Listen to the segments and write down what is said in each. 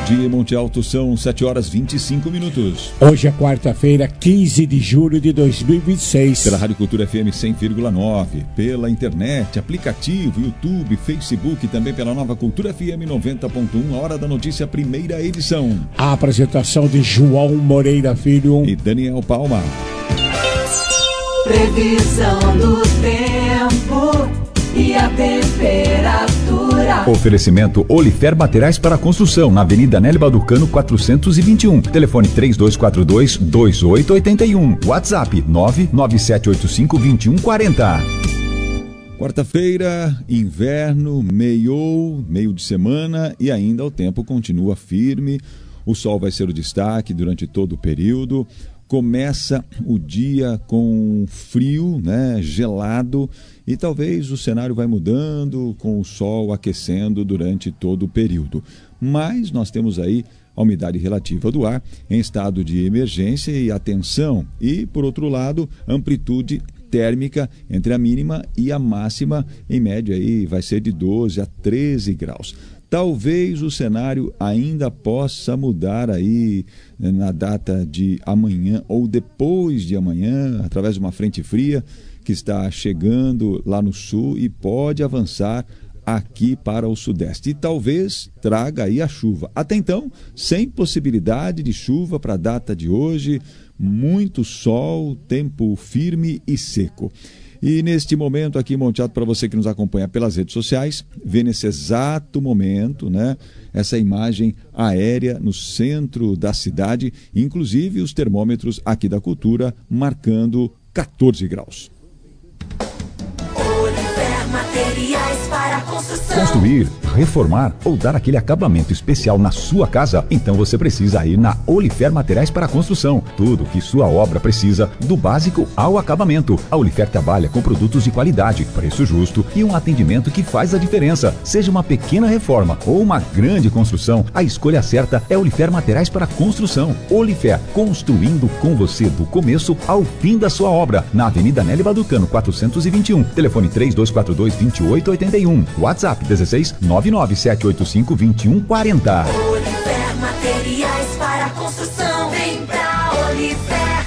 dia, Monte Alto, são 7h25. Hoje é quarta-feira, 15 de julho de 2026. Pela Rádio Cultura FM 100,9, pela internet, aplicativo, YouTube, Facebook e também pela Nova Cultura FM 90.1, a Hora da Notícia, primeira edição. A apresentação de João Moreira Filho e Daniel Palma. Previsão do tempo e a temperatura. Oferecimento Olifer Materiais para Construção, na Avenida Nélio Balducano 421. Telefone 3242-2881. WhatsApp 99785-2140. Quarta-feira, inverno, meio de semana e ainda o tempo continua firme. O sol vai ser o destaque durante todo o período. Começa o dia com frio, né, gelado, e talvez o cenário vai mudando com o sol aquecendo durante todo o período. Mas nós temos aí a umidade relativa do ar em estado de emergência e atenção. E, por outro lado, amplitude térmica entre a mínima e a máxima, em média aí vai ser de 12 a 13 graus. Talvez o cenário ainda possa mudar aí na data de amanhã ou depois de amanhã, através de uma frente fria que está chegando lá no sul e pode avançar aqui para o sudeste. E talvez traga aí a chuva. Até então, sem possibilidade de chuva para a data de hoje, muito sol, tempo firme e seco. E neste momento aqui, Monte Alto, para você que nos acompanha pelas redes sociais, vê nesse exato momento, né, essa imagem aérea no centro da cidade, inclusive os termômetros aqui da Cultura marcando 14 graus. Materiais para construção. Construir, reformar ou dar aquele acabamento especial na sua casa? Então você precisa ir na Olifer Materiais para Construção. Tudo que sua obra precisa, do básico ao acabamento. A Olifer trabalha com produtos de qualidade, preço justo e um atendimento que faz a diferença. Seja uma pequena reforma ou uma grande construção, a escolha certa é Olifer Materiais para Construção. Olifer, construindo com você do começo ao fim da sua obra. Na Avenida Nélio Balducano 421. Telefone 3242-2881. WhatsApp 16-99785-2140. Olifer Materiais para Construção. Vem pra Olifer.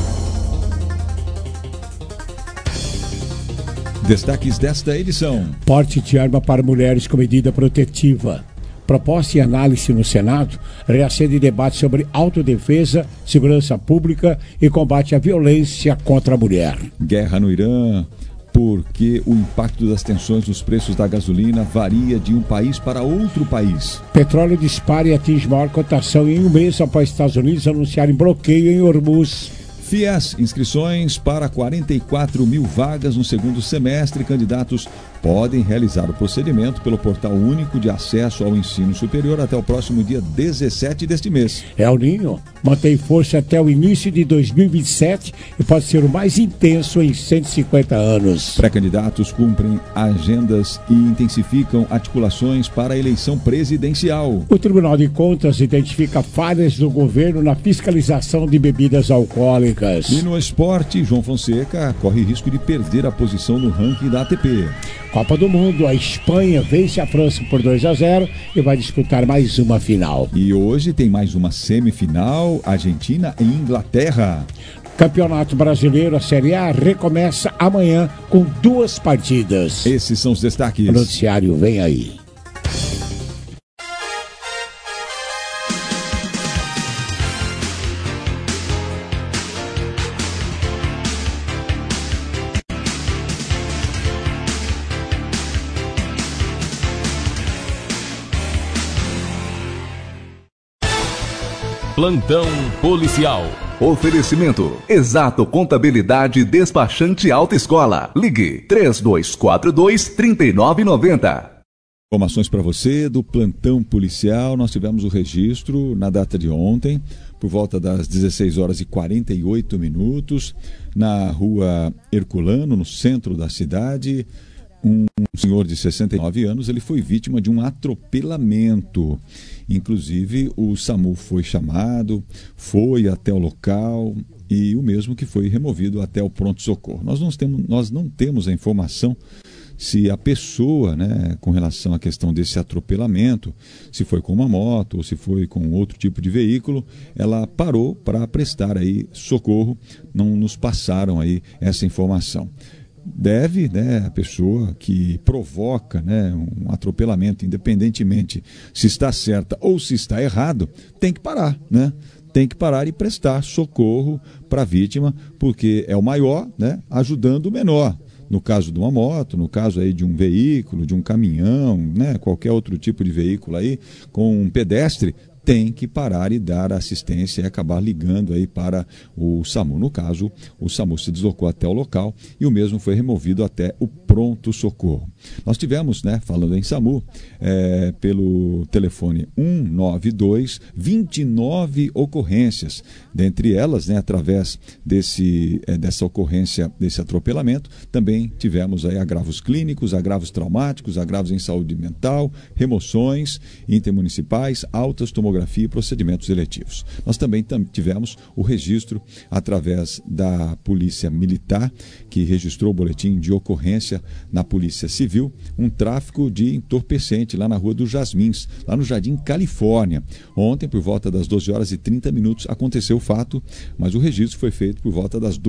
Destaques desta edição. Porte de arma para mulheres com medida protetiva. Proposta e análise no Senado reacende debate sobre autodefesa, segurança pública e combate à violência contra a mulher. Guerra no Irã, porque o impacto das tensões nos preços da gasolina varia de um país para outro país. Petróleo dispara e atinge maior cotação em um mês após Estados Unidos anunciarem bloqueio em Hormuz. FIES, inscrições para 44 mil vagas no segundo semestre. Candidatos podem realizar o procedimento pelo Portal Único de Acesso ao Ensino Superior até o próximo dia 17 deste mês. El Niño mantém força até o início de 2027 e pode ser o mais intenso em 150 anos. Pré-candidatos cumprem agendas e intensificam articulações para a eleição presidencial. O Tribunal de Contas identifica falhas do governo na fiscalização de bebidas alcoólicas. E no esporte, João Fonseca corre risco de perder a posição no ranking da ATP. Copa do Mundo, a Espanha vence a França por 2-0 e vai disputar mais uma final. E hoje tem mais uma semifinal, Argentina e Inglaterra. Campeonato Brasileiro, a Série A, recomeça amanhã com 2 partidas. Esses são os destaques. O noticiário vem aí. Plantão policial. Oferecimento: Exato Contabilidade Despachante Autoescola. Ligue 3242-3990. Informações para você do plantão policial. Nós tivemos o registro na data de ontem, por volta das 16h48, na rua Herculano, no centro da cidade. Um senhor de 69 anos, ele foi vítima de um atropelamento. Inclusive, o SAMU foi chamado, foi até o local e o mesmo que foi removido até o pronto-socorro. Nós não temos a informação se a pessoa, né, com relação à questão desse atropelamento, se foi com uma moto ou se foi com outro tipo de veículo, ela parou para prestar aí socorro, não nos passaram aí essa informação. Deve, né, a pessoa que provoca, né, um atropelamento, independentemente se está certa ou se está errado, tem que parar, né? Tem que parar e prestar socorro para a vítima, porque é o maior, né, ajudando o menor. No caso de uma moto, no caso aí de um veículo, de um caminhão, né, qualquer outro tipo de veículo aí, com um pedestre, tem que parar e dar assistência e acabar ligando aí para o SAMU. No caso, o SAMU se deslocou até o local e o mesmo foi removido até o pronto-socorro. Nós tivemos, né, falando em SAMU, pelo telefone 192, 29 ocorrências. Dentre elas, né, através dessa ocorrência, desse atropelamento, também tivemos aí agravos clínicos, agravos traumáticos, agravos em saúde mental, remoções intermunicipais, altas tomografia e procedimentos eletivos. Nós também tivemos o registro através da Polícia Militar, que registrou o boletim de ocorrência na Polícia Civil, um tráfico de entorpecente lá na Rua dos Jasmins, lá no Jardim Califórnia. Ontem, por volta das 12h30, aconteceu o fato, mas o registro foi feito por volta das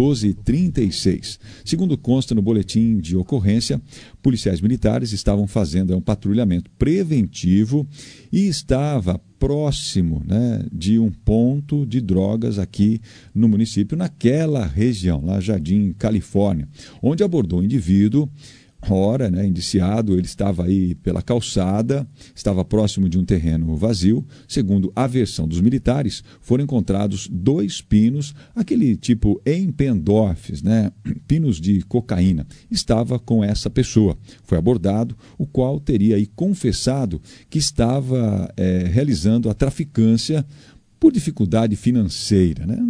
12h36. Segundo consta no boletim de ocorrência, policiais militares estavam fazendo um patrulhamento preventivo e estava próximo, né, de um ponto de drogas aqui no município, naquela região, lá Jardim Califórnia, onde abordou um indivíduo. Ora, né, indiciado, ele estava aí pela calçada, estava próximo de um terreno vazio. Segundo a versão dos militares, foram encontrados 2 pinos, aquele tipo Empendorfs, né, pinos de cocaína. Estava com essa pessoa. Foi abordado, o qual teria aí confessado que estava realizando a traficância por dificuldade financeira, né?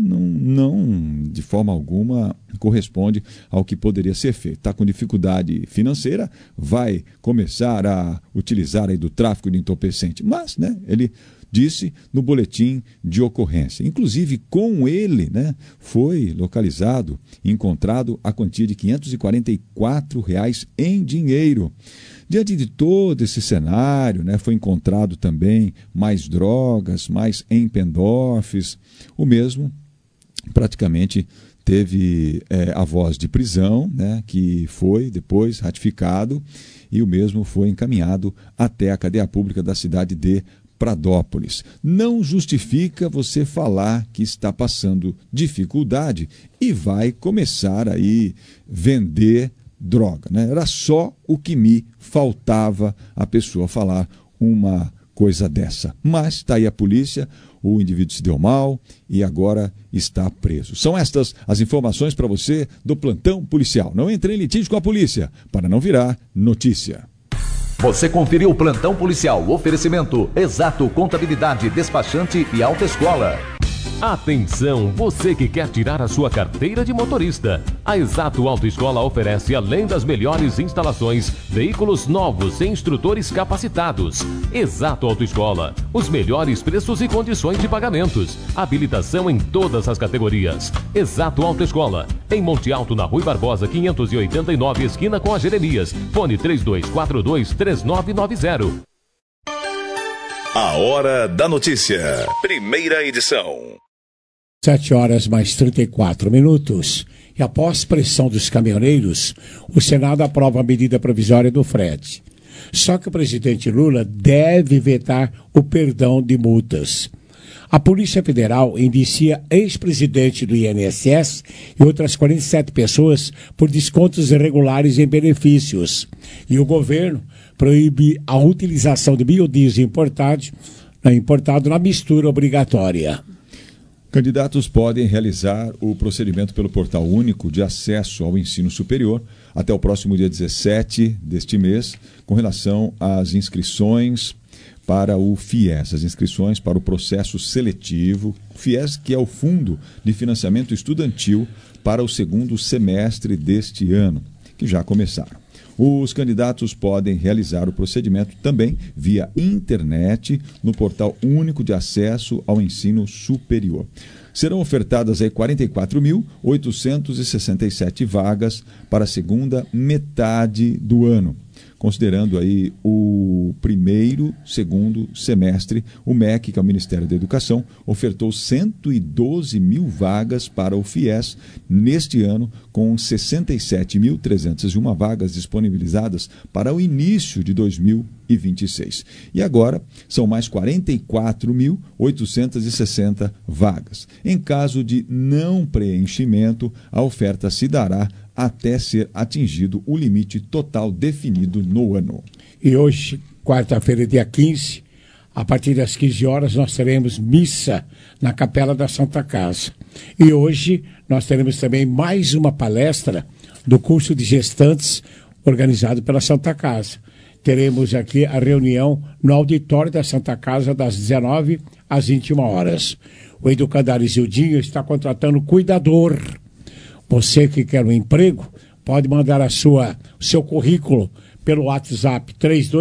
Não de forma alguma corresponde ao que poderia ser feito. Está com dificuldade financeira, vai começar a utilizar aí do tráfico de entorpecente, mas, né, ele disse no boletim de ocorrência. Inclusive, com ele, né, foi localizado e encontrado a quantia de R$ 544 em dinheiro. Diante de todo esse cenário, né, foi encontrado também mais drogas, mais Empendorfs. O mesmo praticamente teve a voz de prisão, né, que foi depois ratificado, e o mesmo foi encaminhado até a cadeia pública da cidade de Pradópolis. Não justifica você falar que está passando dificuldade e vai começar aí vender droga, né? Era só o que me faltava a pessoa falar uma coisa dessa. Mas está aí a polícia, o indivíduo se deu mal e agora está preso. São estas as informações para você do plantão policial. Não entre em litígio com a polícia para não virar notícia. Você conferiu o plantão policial. Oferecimento Exato Contabilidade, Despachante e Autoescola. Atenção, você que quer tirar a sua carteira de motorista. A Exato Autoescola oferece, além das melhores instalações, veículos novos e instrutores capacitados. Exato Autoescola, os melhores preços e condições de pagamentos. Habilitação em todas as categorias. Exato Autoescola, em Monte Alto, na Rui Barbosa, 589, esquina com a Jeremias. Fone 3242-3990. A Hora da Notícia. Primeira edição. 7h mais 34. E após pressão dos caminhoneiros, o Senado aprova a medida provisória do frete. Só que o presidente Lula deve vetar o perdão de multas. A Polícia Federal indicia ex-presidente do INSS e outras 47 pessoas por descontos irregulares em benefícios. E o governo proíbe a utilização de biodiesel importado na mistura obrigatória. Candidatos podem realizar o procedimento pelo Portal Único de Acesso ao Ensino Superior até o próximo dia 17 deste mês, com relação às inscrições para o FIES, as inscrições para o processo seletivo. O FIES, que é o Fundo de Financiamento Estudantil para o segundo semestre deste ano, que já começaram. Os candidatos podem realizar o procedimento também via internet no Portal Único de Acesso ao Ensino Superior. Serão ofertadas aí 44.867 vagas para a segunda metade do ano. Considerando aí o primeiro, segundo semestre, o MEC, que é o Ministério da Educação, ofertou 112 mil vagas para o FIES neste ano, com 67.301 vagas disponibilizadas para o início de 2026. E agora são mais 44.860 vagas. Em caso de não preenchimento, a oferta se dará até ser atingido o limite total definido no ano. E hoje, quarta-feira, dia 15, a partir das 15 horas, nós teremos missa na Capela da Santa Casa. E hoje nós teremos também mais uma palestra do curso de gestantes organizado pela Santa Casa. Teremos aqui a reunião no auditório da Santa Casa das 19 às 21 horas. O educandário Zildinho está contratando cuidador. Você que quer um emprego, pode mandar o seu currículo pelo WhatsApp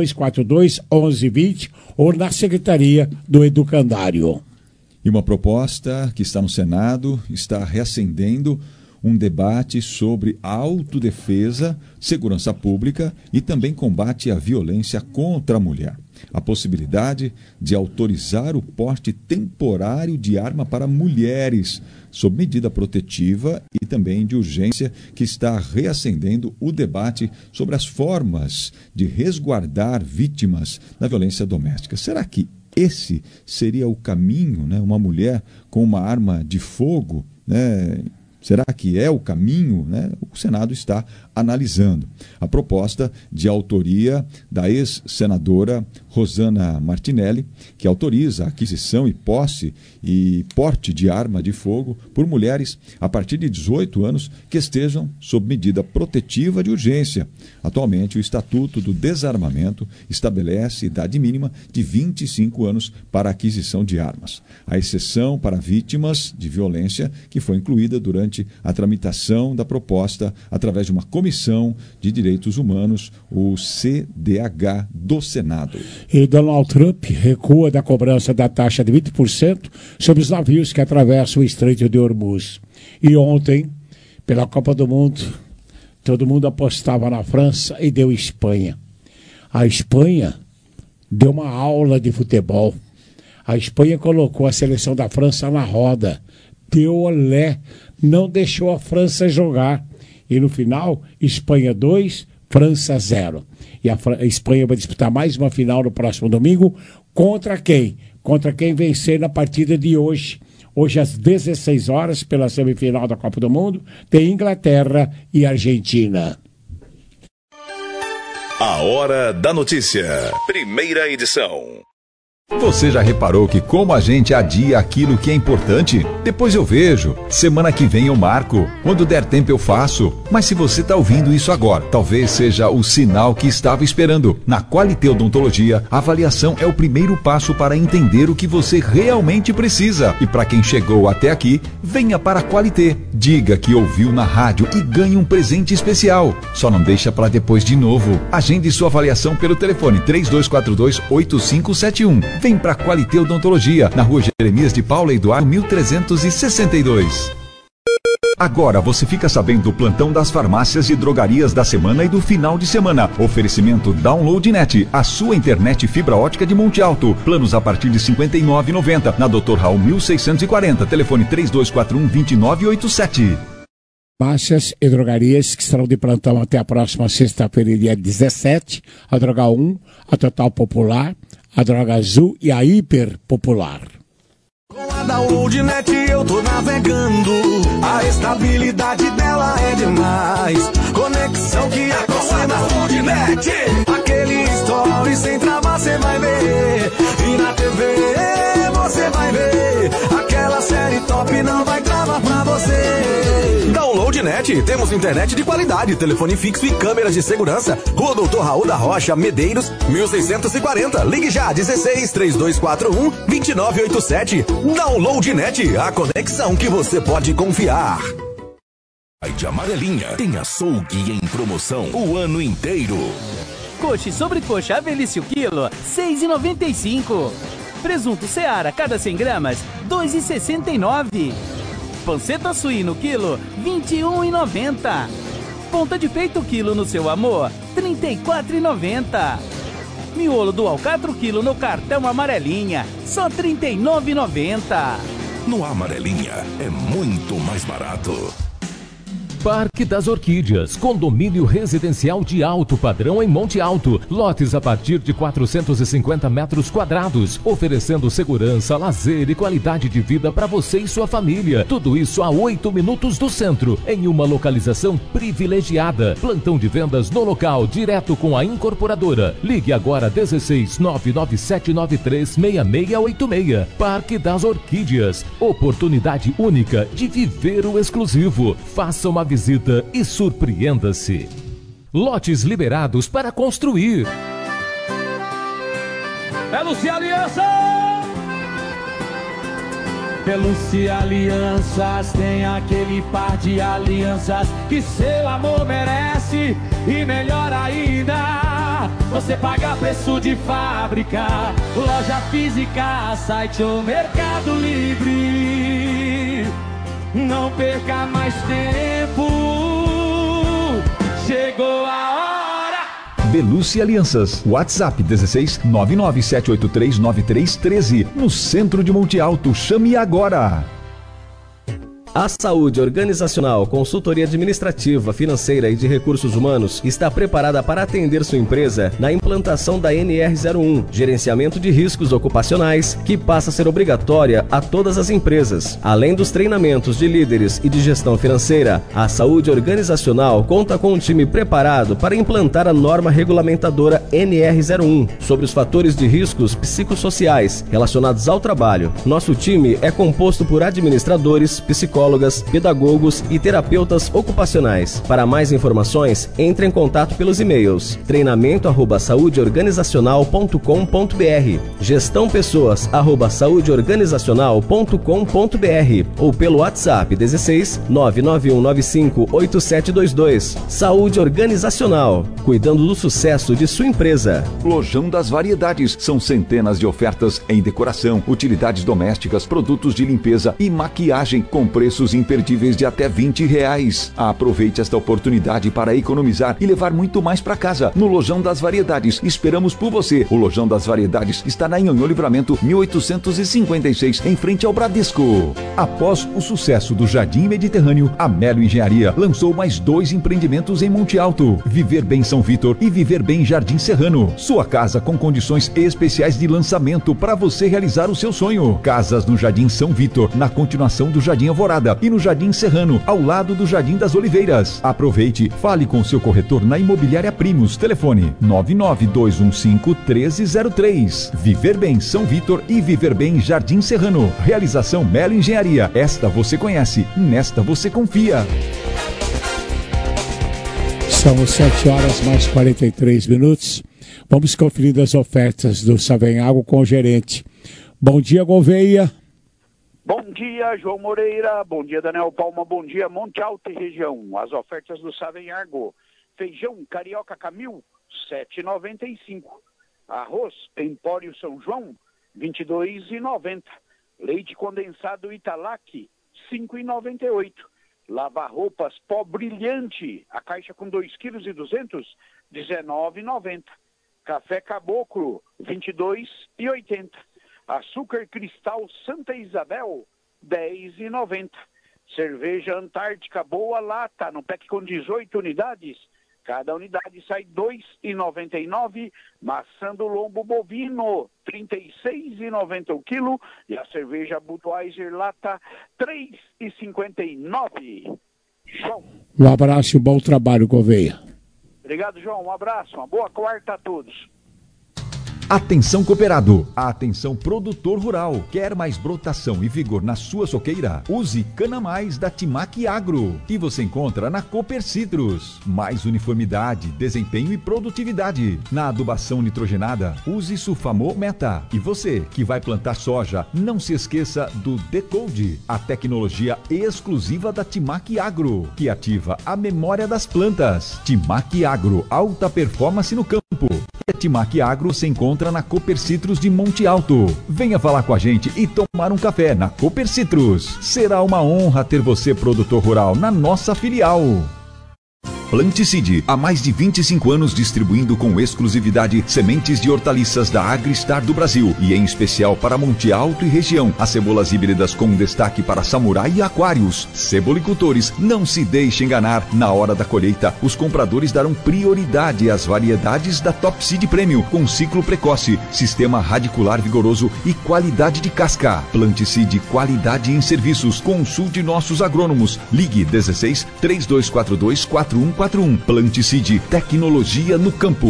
3242-1120 ou na Secretaria do Educandário. E uma proposta que está no Senado está reacendendo um debate sobre autodefesa, segurança pública e também combate à violência contra a mulher. A possibilidade de autorizar o porte temporário de arma para mulheres, sob medida protetiva e também de urgência, que está reacendendo o debate sobre as formas de resguardar vítimas da violência doméstica. Será que esse seria o caminho, né? Uma mulher com uma arma de fogo, né? Será que é o caminho, né? O Senado está analisando. A proposta de autoria da ex-senadora Rosana Martinelli, que autoriza a aquisição e posse e porte de arma de fogo por mulheres a partir de 18 anos que estejam sob medida protetiva de urgência. Atualmente, o Estatuto do Desarmamento estabelece idade mínima de 25 anos para a aquisição de armas. A exceção para vítimas de violência, que foi incluída durante a tramitação da proposta através de uma Comissão de Direitos Humanos, o CDH do Senado. E Donald Trump recua da cobrança da taxa de 20% sobre os navios que atravessam o Estreito de Hormuz. E ontem, pela Copa do Mundo, todo mundo apostava na França e deu Espanha. A Espanha deu uma aula de futebol. A Espanha colocou a seleção da França na roda, deu olé, não deixou a França jogar. E no final, Espanha 2, França 0. E a Espanha vai disputar mais uma final no próximo domingo. Contra quem? Contra quem vencer na partida de hoje. Hoje, às 16 horas, pela semifinal da Copa do Mundo, tem Inglaterra e Argentina. A Hora da Notícia. Primeira edição. Você já reparou que como a gente adia aquilo que é importante? Depois eu vejo, semana que vem eu marco, quando der tempo eu faço. Mas se você está ouvindo isso agora, talvez seja o sinal que estava esperando. Na Qualité Odontologia, a avaliação é o primeiro passo para entender o que você realmente precisa. E para quem chegou até aqui, venha para a Qualité. Diga que ouviu na rádio e ganhe um presente especial. Só não deixa para depois de novo. Agende sua avaliação pelo telefone 3242-8571. Vem para a Qualité Odontologia, na Rua Jeremias de Paula Eduardo, 1362. Agora você fica sabendo do plantão das farmácias e drogarias da semana e do final de semana. Oferecimento DownloadNet, a sua internet fibra ótica de Monte Alto. Planos a partir de R$ 59,90. Na Dr. Raul 1640, telefone 3241-2987. Farmácias e drogarias que estarão de plantão até a próxima sexta-feira, dia 17. A Droga 1, a Total Popular, a Droga Azul e a Hiper Popular. Com a DownloadNet eu tô navegando, a estabilidade dela é demais. Conexão que é com a DownloadNet, aquele story sem trava cê vai ver. E na TV você vai ver, aquela série top não vai travar pra você. DownloadNet, temos internet de qualidade, telefone fixo e câmeras de segurança. Rua Doutor Raul da Rocha, Medeiros, 1640. Ligue já, 16-3241-2987. DownloadNet, a conexão que você pode confiar. De Amarelinha tem açougue em promoção o ano inteiro. Coxa e sobrecoxa a velhice o quilo, R$ 6,95. Presunto Seara, cada 100 gramas, R$ 2,69. Panceta suíno quilo, R$ 21,90. Ponta de peito quilo no Seu Amor, R$ 34,90. Miolo do alcatro quilo no cartão Amarelinha, só R$ 39,90. No Amarelinha é muito mais barato. Parque das Orquídeas, condomínio residencial de alto padrão em Monte Alto. Lotes a partir de 450 metros quadrados, oferecendo segurança, lazer e qualidade de vida para você e sua família. Tudo isso a 8 minutos do centro, em uma localização privilegiada. Plantão de vendas no local, direto com a incorporadora. Ligue agora 16 99793 6686. Parque das Orquídeas, oportunidade única de viver o exclusivo. Faça uma visita e surpreenda-se. Lotes liberados para construir. É Lucia Aliança! Lucia Alianças tem aquele par de alianças que seu amor merece. E melhor ainda, você paga preço de fábrica. Loja física, site ou Mercado Livre. Não perca mais tempo, chegou a hora. Belucci Alianças, WhatsApp 16 997839313, no centro de Monte Alto. Chame agora. A Saúde Organizacional, consultoria administrativa, financeira e de recursos humanos está preparada para atender sua empresa na implantação da NR01, gerenciamento de riscos ocupacionais, que passa a ser obrigatória a todas as empresas. Além dos treinamentos de líderes e de gestão financeira, a Saúde Organizacional conta com um time preparado para implantar a norma regulamentadora NR01 sobre os fatores de riscos psicossociais relacionados ao trabalho. Nosso time é composto por administradores, psicólogos, pedagogos e terapeutas ocupacionais. Para mais informações, entre em contato pelos e-mails treinamento@saudeorganizacional.com.br, gestãopessoas@saudeorganizacional.com.br ou pelo WhatsApp 16 991958722. Saúde Organizacional, cuidando do sucesso de sua empresa. Lojão das Variedades, são centenas de ofertas em decoração, utilidades domésticas, produtos de limpeza e maquiagem com preços imperdíveis de até R$20. Aproveite esta oportunidade para economizar e levar muito mais para casa. No Lojão das Variedades, esperamos por você. O Lojão das Variedades está na Nhonhô Livramento 1856, em frente ao Bradesco. Após o sucesso do Jardim Mediterrâneo, a Melo Engenharia lançou mais 2 empreendimentos em Monte Alto: Viver Bem São Vitor e Viver Bem Jardim Serrano. Sua casa com condições especiais de lançamento para você realizar o seu sonho. Casas no Jardim São Vitor, na continuação do Jardim Alvorada, e no Jardim Serrano, ao lado do Jardim das Oliveiras. Aproveite, fale com seu corretor na Imobiliária Primos. Telefone 99215-1303. Viver Bem São Vitor e Viver Bem Jardim Serrano. Realização Melo Engenharia. Esta você conhece, nesta você confia. São 7 horas mais 43 minutos. Vamos conferir as ofertas do Savenhago com o gerente. Bom dia, Gouveia. Bom dia, João Moreira. Bom dia, Daniel Palma. Bom dia, Monte Alto e região. As ofertas do Savenhago: feijão carioca Camil, R$ 7,95. Arroz Empório São João, R$ 22,90. Leite condensado Italac, R$ 5,98. Lava-roupas Pó Brilhante, a caixa com 2,2 kg, R$ 19,90. Café Caboclo, R$ 22,80. Açúcar Cristal Santa Isabel, R$ 10,90. Cerveja Antártica Boa Lata, no pack com 18 unidades. Cada unidade sai R$ 2,99. Maçã do Lombo Bovino, R$ 36,90 o quilo. E a cerveja Budweiser Lata, R$ 3,59. João. Um abraço e um bom trabalho, Gouveia. Obrigado, João. Um abraço. Uma boa quarta a todos. Atenção cooperado, atenção produtor rural, quer mais brotação e vigor na sua soqueira? Use Cana Mais da Timac Agro, que você encontra na Cooper Citrus. Mais uniformidade, desempenho e produtividade. Na adubação nitrogenada, use Sulfamol Meta. E você que vai plantar soja, não se esqueça do Decode, a tecnologia exclusiva da Timac Agro, que ativa a memória das plantas. Timac Agro, alta performance no campo. Etimac Agro se encontra na Cooper Citrus de Monte Alto. Venha falar com a gente e tomar um café na Cooper Citrus. Será uma honra ter você, produtor rural, na nossa filial. Planticide, há mais de 25 anos distribuindo com exclusividade sementes de hortaliças da Agristar do Brasil e em especial para Monte Alto e região, as cebolas híbridas com destaque para samurai e aquários. Cebolicultores, não se deixe enganar, na hora da colheita, os compradores darão prioridade às variedades da Top Seed Premium, com ciclo precoce, sistema radicular vigoroso e qualidade de casca. Planticide, qualidade em serviços. Consulte nossos agrônomos. Ligue 16 3242 4141. Planticide, tecnologia no campo.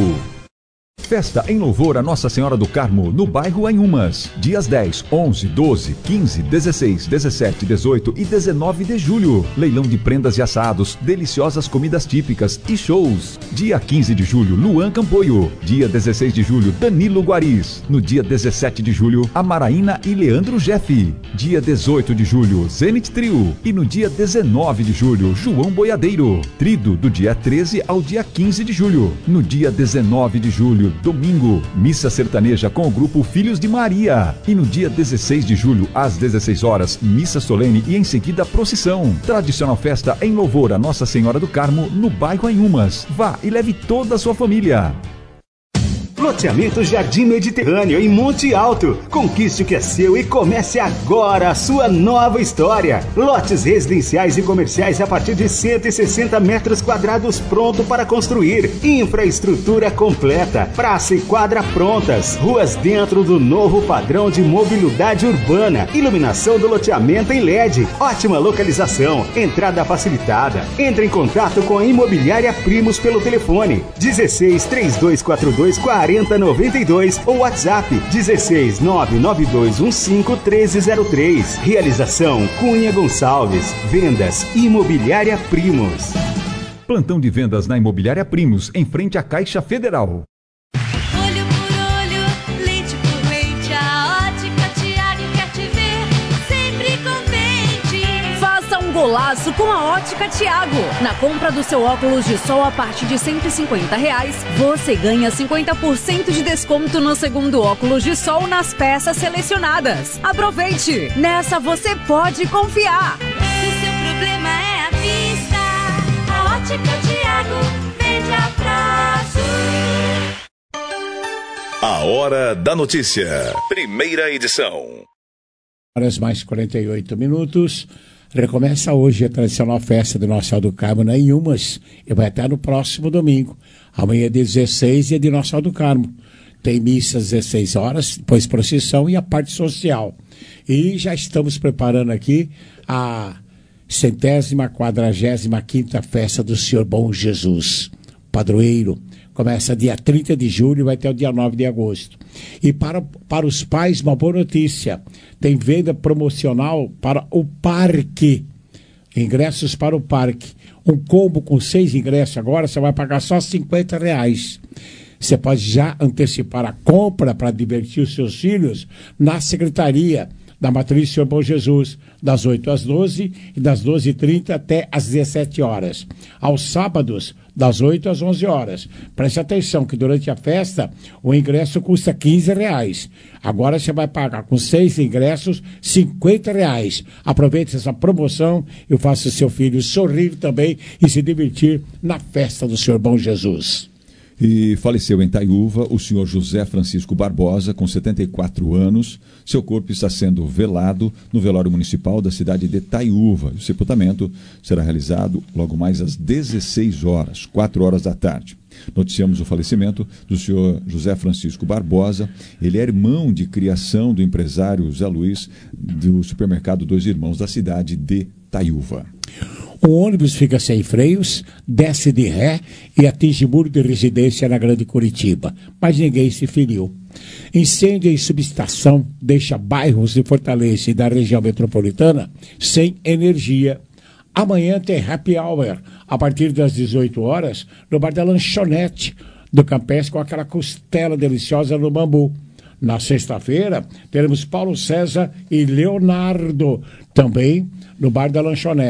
Festa em louvor a Nossa Senhora do Carmo, no bairro Anhumas. Dias 10, 11, 12, 15, 16, 17, 18 e 19 de julho. Leilão de prendas e assados, deliciosas comidas típicas e shows. Dia 15 de julho, Luan Campoio. Dia 16 de julho, Danilo Guariz. No dia 17 de julho, Amaraína e Leandro Jeff. Dia 18 de julho, Zenit Trio. E no dia 19 de julho, João Boiadeiro. Trido do dia 13 ao dia 15 de julho. No dia 19 de julho, domingo, missa sertaneja com o grupo Filhos de Maria. E no dia 16 de julho, às 16 horas, missa solene e em seguida procissão. Tradicional festa em louvor a Nossa Senhora do Carmo, no bairro Anhumas. Vá e leve toda a sua família. Loteamento Jardim Mediterrâneo, em Monte Alto. Conquiste o que é seu e comece agora a sua nova história. Lotes residenciais e comerciais a partir de 160 metros quadrados pronto para construir. Infraestrutura completa, praça e quadra prontas. Ruas dentro do novo padrão de mobilidade urbana. Iluminação do loteamento em LED. Ótima localização. Entrada facilitada. Entre em contato com a Imobiliária Primos pelo telefone 16 3242 4092 ou WhatsApp 16 99215 1303. Realização Cunha Gonçalves. Vendas Imobiliária Primos. Plantão de vendas na Imobiliária Primos, em frente à Caixa Federal. Olho por olho, leite por leite, a Ótica Tiago quer te ver sempre contente. Faça um golaço com a Ótica Tiago. Na compra do seu óculos de sol a partir de R$150, você ganha 50% de desconto no segundo óculos de sol nas peças selecionadas. Aproveite! Nessa você pode confiar. Se o seu problema é a vista, a Ótica Tiago vende a prazo. A Hora da Notícia, primeira edição. Horas mais 48 minutos. Recomeça hoje a tradicional festa do Nossa Senhora do Carmo na Inhumas e vai até no próximo domingo. Amanhã é 16 e é de Nossa Senhora do Carmo. Tem missa às 16 horas, depois procissão e a parte social. E já estamos preparando aqui a 145ª festa do Senhor Bom Jesus, padroeiro. Começa dia 30 de julho e vai até o dia 9 de agosto. E para os pais, uma boa notícia. Tem venda promocional para o parque. Ingressos para o parque. Um combo com 6 ingressos agora, você vai pagar só R$50. Você pode já antecipar a compra para divertir os seus filhos na secretaria da Matriz Senhor Bom Jesus, das 8 às 12 e das 12h30 até às 17 horas. Aos sábados, das 8 às 11 horas. Preste atenção que durante a festa o ingresso custa R$15. Agora você vai pagar com 6 ingressos R$50. Aproveite essa promoção e faça o seu filho sorrir também e se divertir na festa do Senhor Bom Jesus. E faleceu em Taiúva o senhor José Francisco Barbosa, com 74 anos. Seu corpo está sendo velado no velório municipal da cidade de Taiúva. O sepultamento será realizado logo mais às 16 horas, 4 horas da tarde. Noticiamos o falecimento do senhor José Francisco Barbosa. Ele é irmão de criação do empresário Zé Luiz, do supermercado Dois Irmãos da cidade de Taiúva. O ônibus fica sem freios, desce de ré e atinge muro de residência na Grande Curitiba, mas ninguém se feriu. Incêndio em subestação deixa bairros de Fortaleza e da região metropolitana sem energia. Amanhã tem happy hour, a partir das 18 horas, no bar da Lanchonete do Campestre, com aquela costela deliciosa no bambu. Na sexta-feira, teremos Paulo César e Leonardo, também no bar da Lanchonete.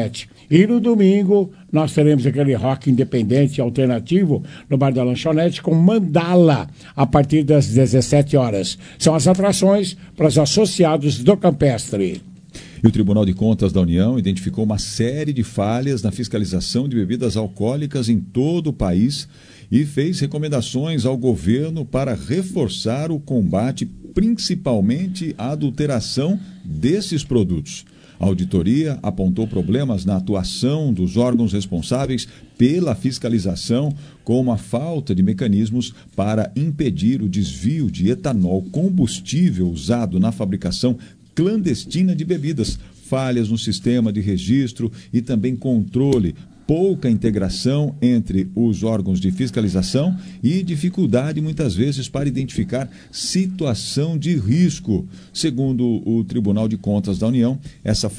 E no domingo, nós teremos aquele rock independente alternativo no Bar da Lanchonete com Mandala, a partir das 17 horas. São as atrações para os associados do Campestre. E o Tribunal de Contas da União identificou uma série de falhas na fiscalização de bebidas alcoólicas em todo o país e fez recomendações ao governo para reforçar o combate, principalmente à adulteração desses produtos. A auditoria apontou problemas na atuação dos órgãos responsáveis pela fiscalização, como a falta de mecanismos para impedir o desvio de etanol combustível usado na fabricação clandestina de bebidas, falhas no sistema de registro e também controle, pouca integração entre os órgãos de fiscalização e dificuldade, muitas vezes, para identificar situação de risco. Segundo o Tribunal de Contas da União, essa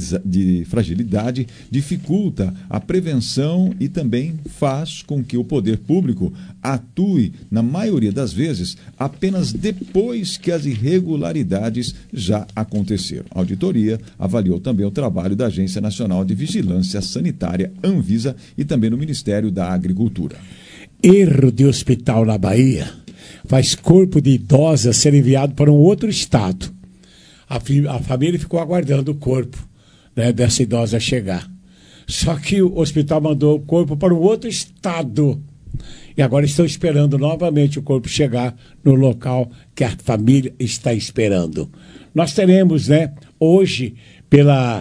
fragilidade dificulta a prevenção e também faz com que o poder público atue, na maioria das vezes, apenas depois que as irregularidades já aconteceram. A auditoria avaliou também o trabalho da Agência Nacional de Vigilância Sanitária, Anvisa, e também no Ministério da Agricultura. Erro de hospital na Bahia faz corpo de idosa ser enviado para um outro estado. A família ficou aguardando o corpo, né, dessa idosa chegar. Só que o hospital mandou o corpo para um outro estado. E agora estão esperando novamente o corpo chegar no local que a família está esperando. Nós teremos, né, hoje, pela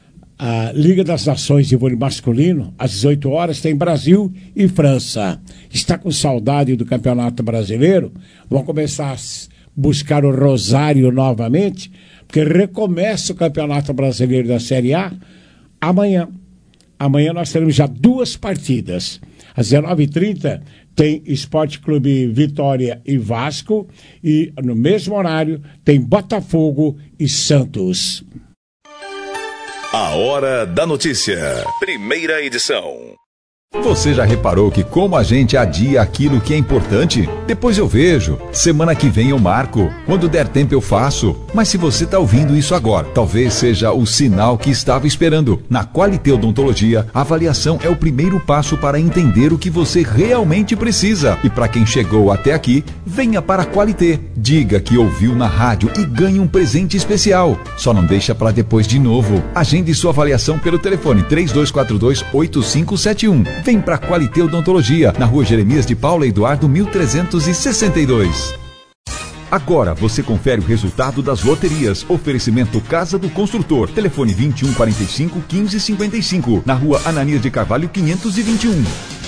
a Liga das Nações de Vôlei Masculino, às 18 horas, tem Brasil e França. Está com saudade do Campeonato Brasileiro? Vão começar a buscar o Rosário novamente, porque recomeça o Campeonato Brasileiro da Série A amanhã. Amanhã nós teremos já 2 partidas. Às 19h30 tem Esporte Clube Vitória e Vasco, e no mesmo horário tem Botafogo e Santos. A Hora da Notícia. Primeira edição. Você já reparou que como a gente adia aquilo que é importante? Depois eu vejo, semana que vem eu marco, quando der tempo eu faço. Mas se você está ouvindo isso agora, talvez seja o sinal que estava esperando. Na Qualité Odontologia, a avaliação é o primeiro passo para entender o que você realmente precisa. E para quem chegou até aqui, venha para a Qualité. Diga que ouviu na rádio e ganhe um presente especial. Só não deixa para depois de novo. Agende sua avaliação pelo telefone 3242-8571. Vem para a Qualité Odontologia, na Rua Jeremias de Paula Eduardo, 1362. Agora você confere o resultado das loterias. Oferecimento Casa do Construtor. Telefone 2145-1555. Na Rua Ananias de Carvalho, 521.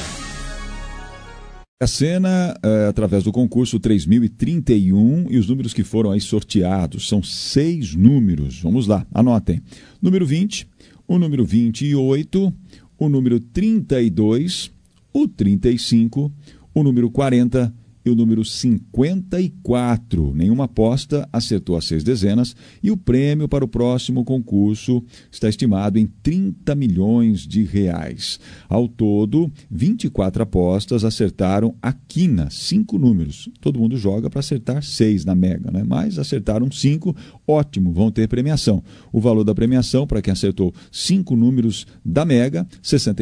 A cena através do concurso 3031 e os números que foram aí sorteados. São 6 números. Vamos lá, anotem. Número 20, o número 28, o número 32, o 35, o número 40 e o número 54. Nenhuma aposta acertou as 6 dezenas e o prêmio para o próximo concurso está estimado em 30 milhões de reais. Ao todo, 24 apostas acertaram a quina, 5 números. Todo mundo joga para acertar 6 na Mega, né? Mas acertaram 5, ótimo, vão ter premiação. O valor da premiação para quem acertou 5 números da Mega, R$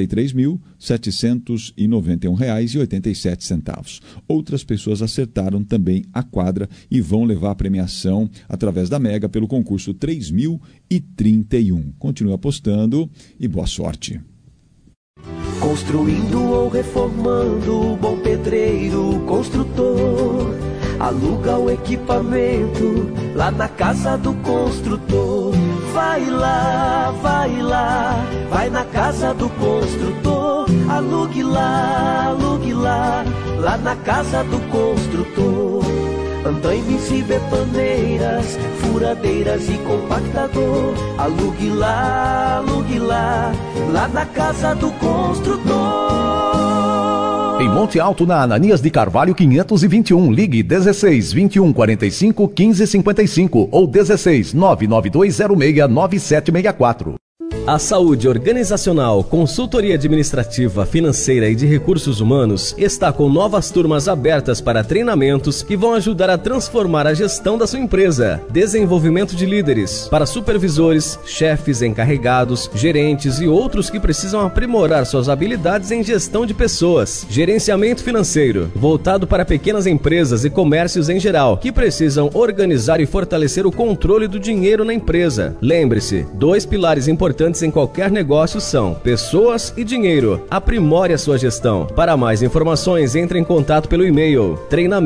63.791,87. Outras pessoas acertaram também a quadra e vão levar a premiação através da Mega pelo concurso 3031. Continue apostando e boa sorte. Construindo ou reformando, bom pedreiro, construtor, aluga o equipamento lá na casa do construtor. Vai lá, vai na casa do construtor, alugue lá, lá na casa do construtor. Andaimes e betoneiras, furadeiras e compactador, alugue lá, lá na casa do construtor. Em Monte Alto, na Ananias de Carvalho 521, ligue 16 21 45 15 55 ou 16 99206 9764. A saúde organizacional, consultoria administrativa, financeira e de recursos humanos está com novas turmas abertas para treinamentos que vão ajudar a transformar a gestão da sua empresa. Desenvolvimento de líderes para supervisores, chefes, encarregados, gerentes e outros que precisam aprimorar suas habilidades em gestão de pessoas. Gerenciamento financeiro, voltado para pequenas empresas e comércios em geral, que precisam organizar e fortalecer o controle do dinheiro na empresa. Lembre-se, 2 pilares importantes em qualquer negócio são pessoas e dinheiro. Aprimore a sua gestão. Para mais informações, entre em contato pelo e-mail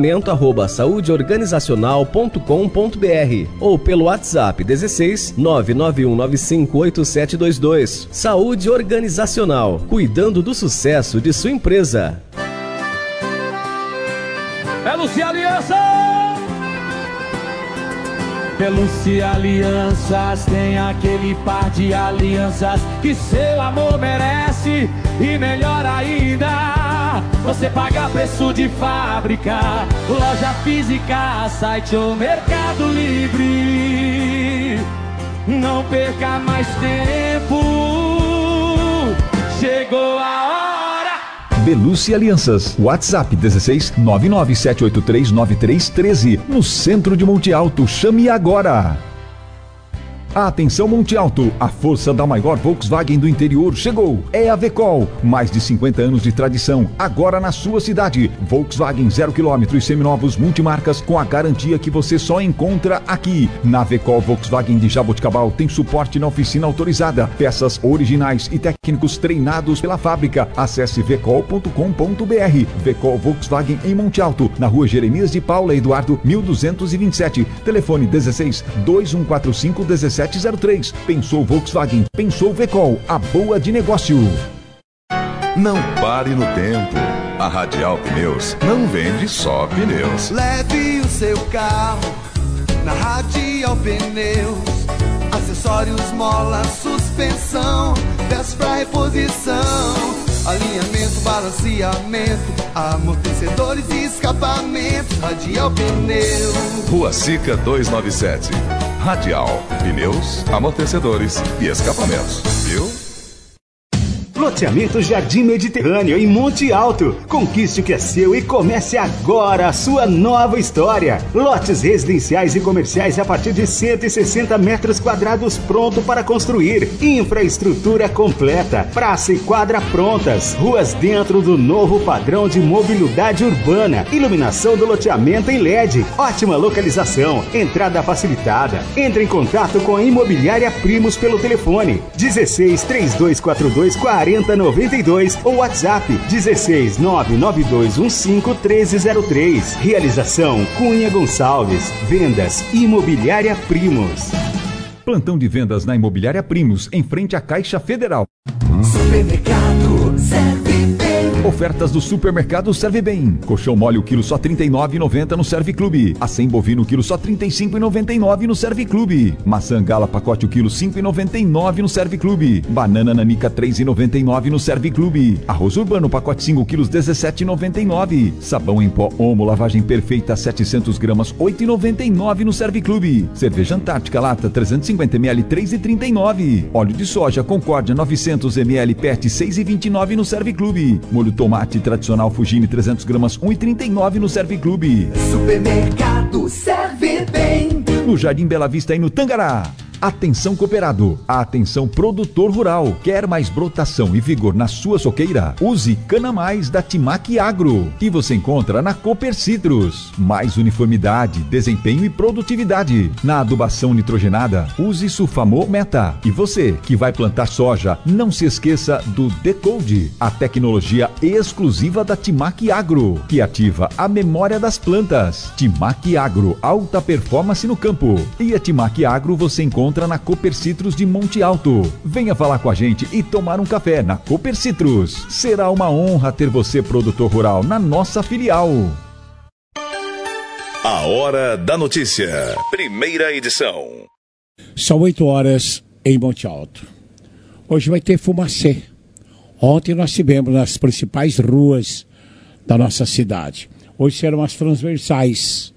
treinamento@saudeorganizacional.com.br ou pelo WhatsApp 16 991958722. Saúde Organizacional, cuidando do sucesso de sua empresa. É Lucia Aliança! Pelúcia Alianças tem aquele par de alianças que seu amor merece. E melhor ainda, você paga preço de fábrica, loja física, site ou Mercado Livre. Não perca mais tempo, chegou a hora. Belúcia Alianças. WhatsApp 16 997839313. No centro de Monte Alto. Chame agora. Atenção Monte Alto, a força da maior Volkswagen do interior chegou. É a Vecol, mais de 50 anos de tradição, agora na sua cidade. Volkswagen 0 km e seminovos multimarcas com a garantia que você só encontra aqui. Na Vecol Volkswagen de Jaboticabal tem suporte na oficina autorizada, peças originais e técnicos treinados pela fábrica. Acesse vecol.com.br. Vecol Volkswagen em Monte Alto, na rua Jeremias de Paula Eduardo 1227. Telefone 16 2145 1703. Pensou Volkswagen, pensou Vecol, a boa de negócio. Não pare no tempo. A Radial Pneus não vende só pneus. Leve o seu carro na Radial Pneus. Acessórios, mola, suspensão, peças pra reposição, alinhamento, balanceamento, amortecedores e escapamentos. Radial Pneus. Rua Sica 297. Radial, pneus, amortecedores e escapamentos. Viu? Loteamento Jardim Mediterrâneo em Monte Alto. Conquiste o que é seu e comece agora a sua nova história. Lotes residenciais e comerciais a partir de 160 metros quadrados pronto para construir. Infraestrutura completa. Praça e quadra prontas. Ruas dentro do novo padrão de mobilidade urbana. Iluminação do loteamento em LED. Ótima localização. Entrada facilitada. Entre em contato com a Imobiliária Primos pelo telefone 16 3242 4092 ou WhatsApp 16 99215 1303. Realização Cunha Gonçalves. Vendas Imobiliária Primos. Plantão de vendas na Imobiliária Primos, em frente à Caixa Federal. Supermercado Serve Bem. Ofertas do Supermercado Serve Bem. Colchão mole o quilo só R$ 39,90 no Serve Clube. Acém bovino o quilo só R$ 35,99 no Serve Clube. Maçã gala pacote o quilo R$ 5,99 no Serve Clube. Banana nanica R$ 3,99 no Serve Clube. Arroz urbano pacote 5 quilos R$ 17,99. Sabão em pó Omo lavagem perfeita 700 gramas R$ 8,99 no Serve Clube. Cerveja Antártica lata 350 ml R$ 3,39. Óleo de soja Concórdia 900 ml PET 6,29 no Serve Clube. Molho tomate tradicional Fugini 300 gramas 1,39 no Serve Clube. Supermercado Serve Bem. No Jardim Bela Vista e no Tangará. Atenção cooperado, atenção produtor rural. Quer mais brotação e vigor na sua soqueira? Use Cana Mais da Timac Agro, que você encontra na Cooper Citrus. Mais uniformidade, desempenho e produtividade. Na adubação nitrogenada, use Sulfamor Meta. E você que vai plantar soja, não se esqueça do Decode, a tecnologia exclusiva da Timac Agro, que ativa a memória das plantas. Timac Agro, alta performance no campo. E a Timac Agro você encontra na Cooper Citrus de Monte Alto. Venha falar com a gente e tomar um café na Cooper Citrus. Será uma honra ter você, produtor rural, na nossa filial. A Hora da Notícia. Primeira edição. São 8 horas em Monte Alto. Hoje vai ter fumacê. Ontem nós tivemos nas principais ruas da nossa cidade. Hoje serão as transversais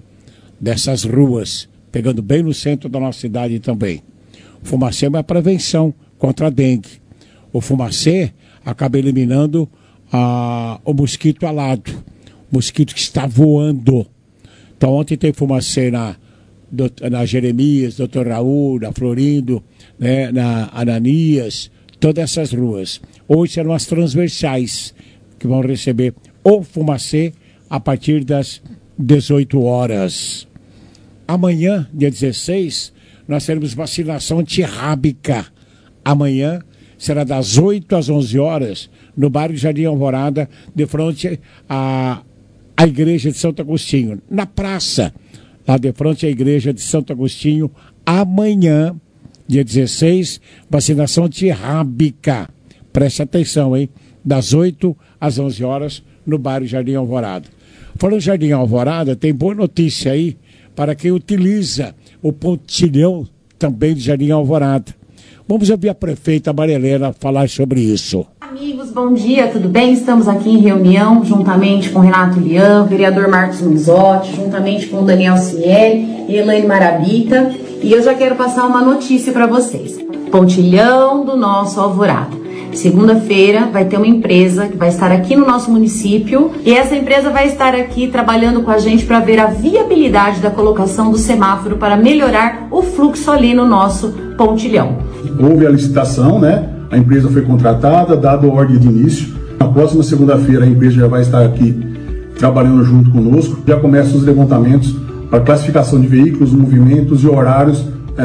dessas ruas, pegando bem no centro da nossa cidade também. Fumacê é uma prevenção contra a dengue. O fumacê acaba eliminando o mosquito alado, o mosquito que está voando. Então ontem tem fumacê na Jeremias, Dr. Raul, na Florindo, né, na Ananias, todas essas ruas. Hoje serão as transversais que vão receber o fumacê a partir das 18 horas. Amanhã, dia 16, nós teremos vacinação antirrábica. Amanhã será das 8 às 11 horas, no bairro Jardim Alvorada, de frente à igreja de Santo Agostinho. Na praça, lá de frente à igreja de Santo Agostinho, amanhã, dia 16, vacinação antirrábica. Preste atenção, hein? Das 8 às 11 horas, no bairro Jardim Alvorada. Falando em Jardim Alvorada, tem boa notícia aí para quem utiliza o pontilhão também de Jardim Alvorada. Vamos ouvir a prefeita Maria Helena falar sobre isso. Amigos, bom dia, tudo bem? Estamos aqui em reunião, juntamente com Renato Lian, vereador Marcos Mizotti, juntamente com Daniel Cieli e Elaine Marabita. E eu já quero passar uma notícia para vocês. Pontilhão do nosso Alvorada. Segunda-feira vai ter uma empresa que vai estar aqui no nosso município e essa empresa vai estar aqui trabalhando com a gente para ver a viabilidade da colocação do semáforo para melhorar o fluxo ali no nosso pontilhão. Houve a licitação, né? A empresa foi contratada, dado a ordem de início. Na próxima segunda-feira a empresa já vai estar aqui trabalhando junto conosco. Já começam os levantamentos para classificação de veículos, movimentos e horários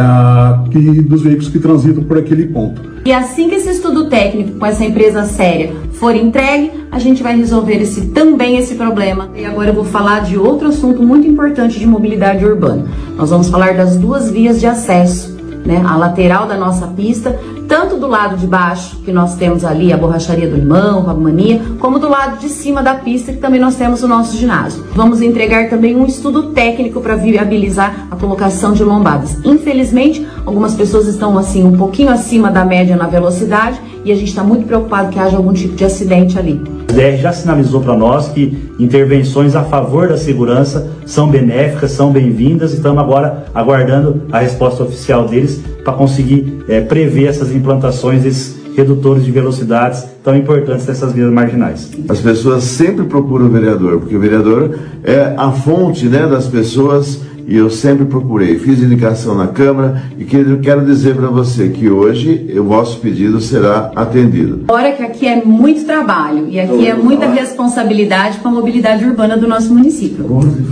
dos veículos que transitam por aquele ponto. E assim que esse estudo técnico com essa empresa séria for entregue, a gente vai resolver também esse problema. E agora eu vou falar de outro assunto muito importante de mobilidade urbana. Nós vamos falar das duas vias de acesso, né? A lateral da nossa pista, tanto do lado de baixo, que nós temos ali a Borracharia do Limão, Pablo Mania, como do lado de cima da pista, que também nós temos o nosso ginásio. Vamos entregar também um estudo técnico para viabilizar a colocação de lombadas. Infelizmente, algumas pessoas estão assim um pouquinho acima da média na velocidade e a gente está muito preocupado que haja algum tipo de acidente ali. O DR já sinalizou para nós que intervenções a favor da segurança são benéficas, são bem-vindas e estamos agora aguardando a resposta oficial deles para conseguir prever essas implantações desses redutores de velocidades tão importantes nessas vias marginais. As pessoas sempre procuram o vereador, porque o vereador é a fonte, né, das pessoas, e eu sempre procurei. Fiz indicação na Câmara e quero dizer para você que hoje o vosso pedido será atendido. Agora que aqui é muito trabalho e aqui é muita responsabilidade com a mobilidade urbana do nosso município.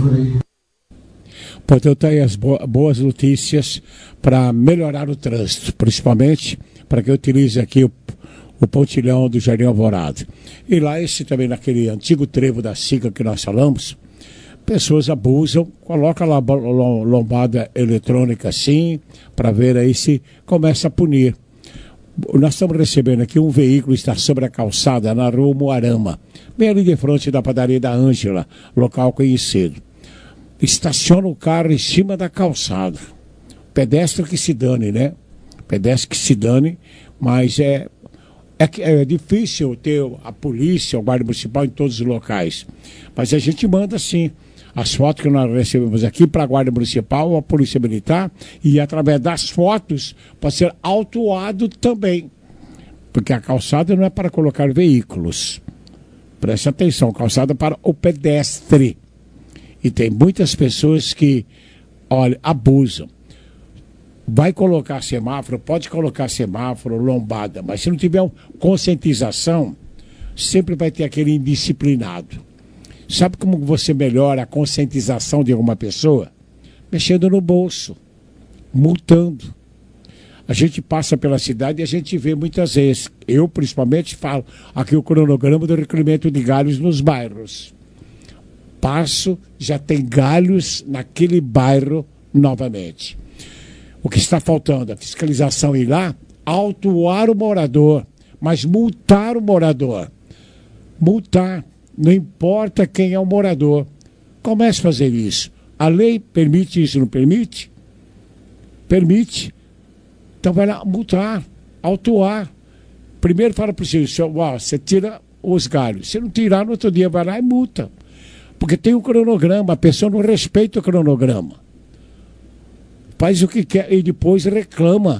Portanto, aí as boas notícias para melhorar o trânsito, principalmente para quem utilize aqui o pontilhão do Jardim Alvorada. E lá, também naquele antigo trevo da SICA que nós falamos, pessoas abusam, coloca lá lombada eletrônica assim, para ver aí se começa a punir. Nós estamos recebendo aqui um veículo, está sobre a calçada, na rua Moarama, bem ali de frente da padaria da Ângela, local conhecido. Estaciona o carro em cima da calçada. Pedestre que se dane, né? Pedestre que se dane, mas é difícil ter a polícia, o guarda municipal em todos os locais. Mas a gente manda sim as fotos que nós recebemos aqui para a guarda municipal, a polícia militar, e através das fotos pode ser autuado também. Porque a calçada não é para colocar veículos. Preste atenção, calçada para o pedestre. E tem muitas pessoas que, olha, abusam. Vai colocar semáforo, pode colocar semáforo, lombada, mas se não tiver conscientização, sempre vai ter aquele indisciplinado. Sabe como você melhora a conscientização de alguma pessoa? Mexendo no bolso, multando. A gente passa pela cidade e a gente vê muitas vezes, eu principalmente falo, aqui o cronograma do recolhimento de galhos nos bairros. Passo, já tem galhos naquele bairro novamente. O que está faltando? A fiscalização ir lá, autuar o morador, mas multar o morador. Multar, não importa quem é o morador. Comece a fazer isso. A lei permite isso, não permite? Permite. Então vai lá multar, autuar. Primeiro fala para o senhor, você tira os galhos. Se não tirar, no outro dia vai lá e multa. Porque tem um cronograma, a pessoa não respeita o cronograma. Faz o que quer e depois reclama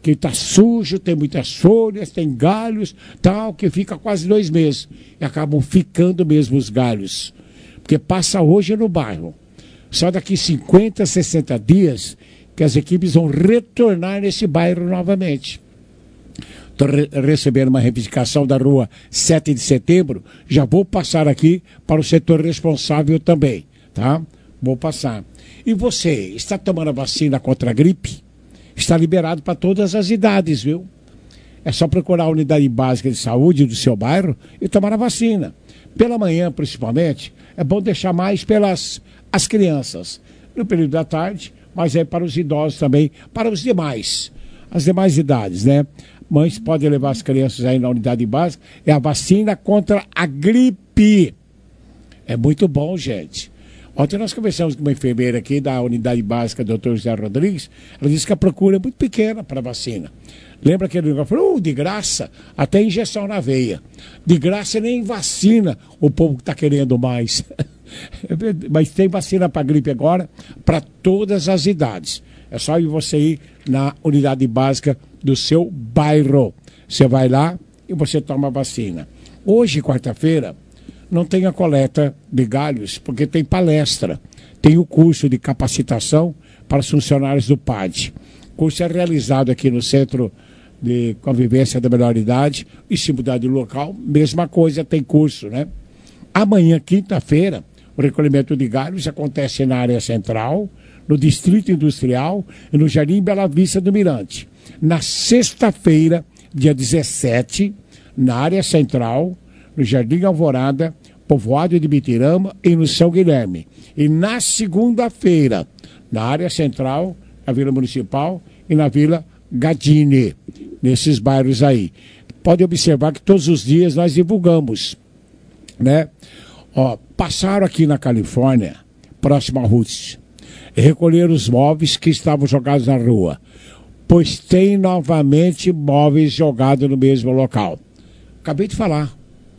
que está sujo, tem muitas folhas, tem galhos, tal, que fica quase 2 meses. E acabam ficando mesmo os galhos. Porque passa hoje no bairro. Só daqui 50, 60 dias que as equipes vão retornar nesse bairro novamente. Estou recebendo uma reivindicação da rua 7 de setembro, já vou passar aqui para o setor responsável também, tá? Vou passar. E você, está tomando a vacina contra a gripe? Está liberado para todas as idades, viu? É só procurar a unidade básica de saúde do seu bairro e tomar a vacina. Pela manhã, principalmente, é bom deixar mais pelas as crianças. No período da tarde, mas é para os idosos também, para os demais. As demais idades, né? Mães podem levar as crianças aí na unidade básica. É a vacina contra a gripe. É muito bom, gente. Ontem nós conversamos com uma enfermeira aqui da unidade básica, doutor José Rodrigues. Ela disse que a procura é muito pequena para a vacina. Lembra que ele falou, de graça, até injeção na veia. De graça nem vacina, o povo está querendo mais. Mas tem vacina para gripe agora, para todas as idades. É só você ir na unidade básica do seu bairro. Você vai lá e você toma a vacina. Hoje, quarta-feira, não tem a coleta de galhos, porque tem palestra. Tem o curso de capacitação para os funcionários do PAD. O curso é realizado aqui no Centro de Convivência da Melhor Idade. E se mudar de local, mesma coisa, tem curso, né? Amanhã, quinta-feira, o recolhimento de galhos acontece na área central, no Distrito Industrial e no Jardim Bela Vista do Mirante. Na sexta-feira, dia 17, na área central, no Jardim Alvorada, Povoado de Bitirama e no São Guilherme. E na segunda-feira, na área central, na Vila Municipal e na Vila Gadini, nesses bairros aí. Pode observar que todos os dias nós divulgamos, né? Ó, passaram aqui na Califórnia, próximo a Rússia, recolheram os móveis que estavam jogados na rua, pois tem novamente móveis jogados no mesmo local. Acabei de falar.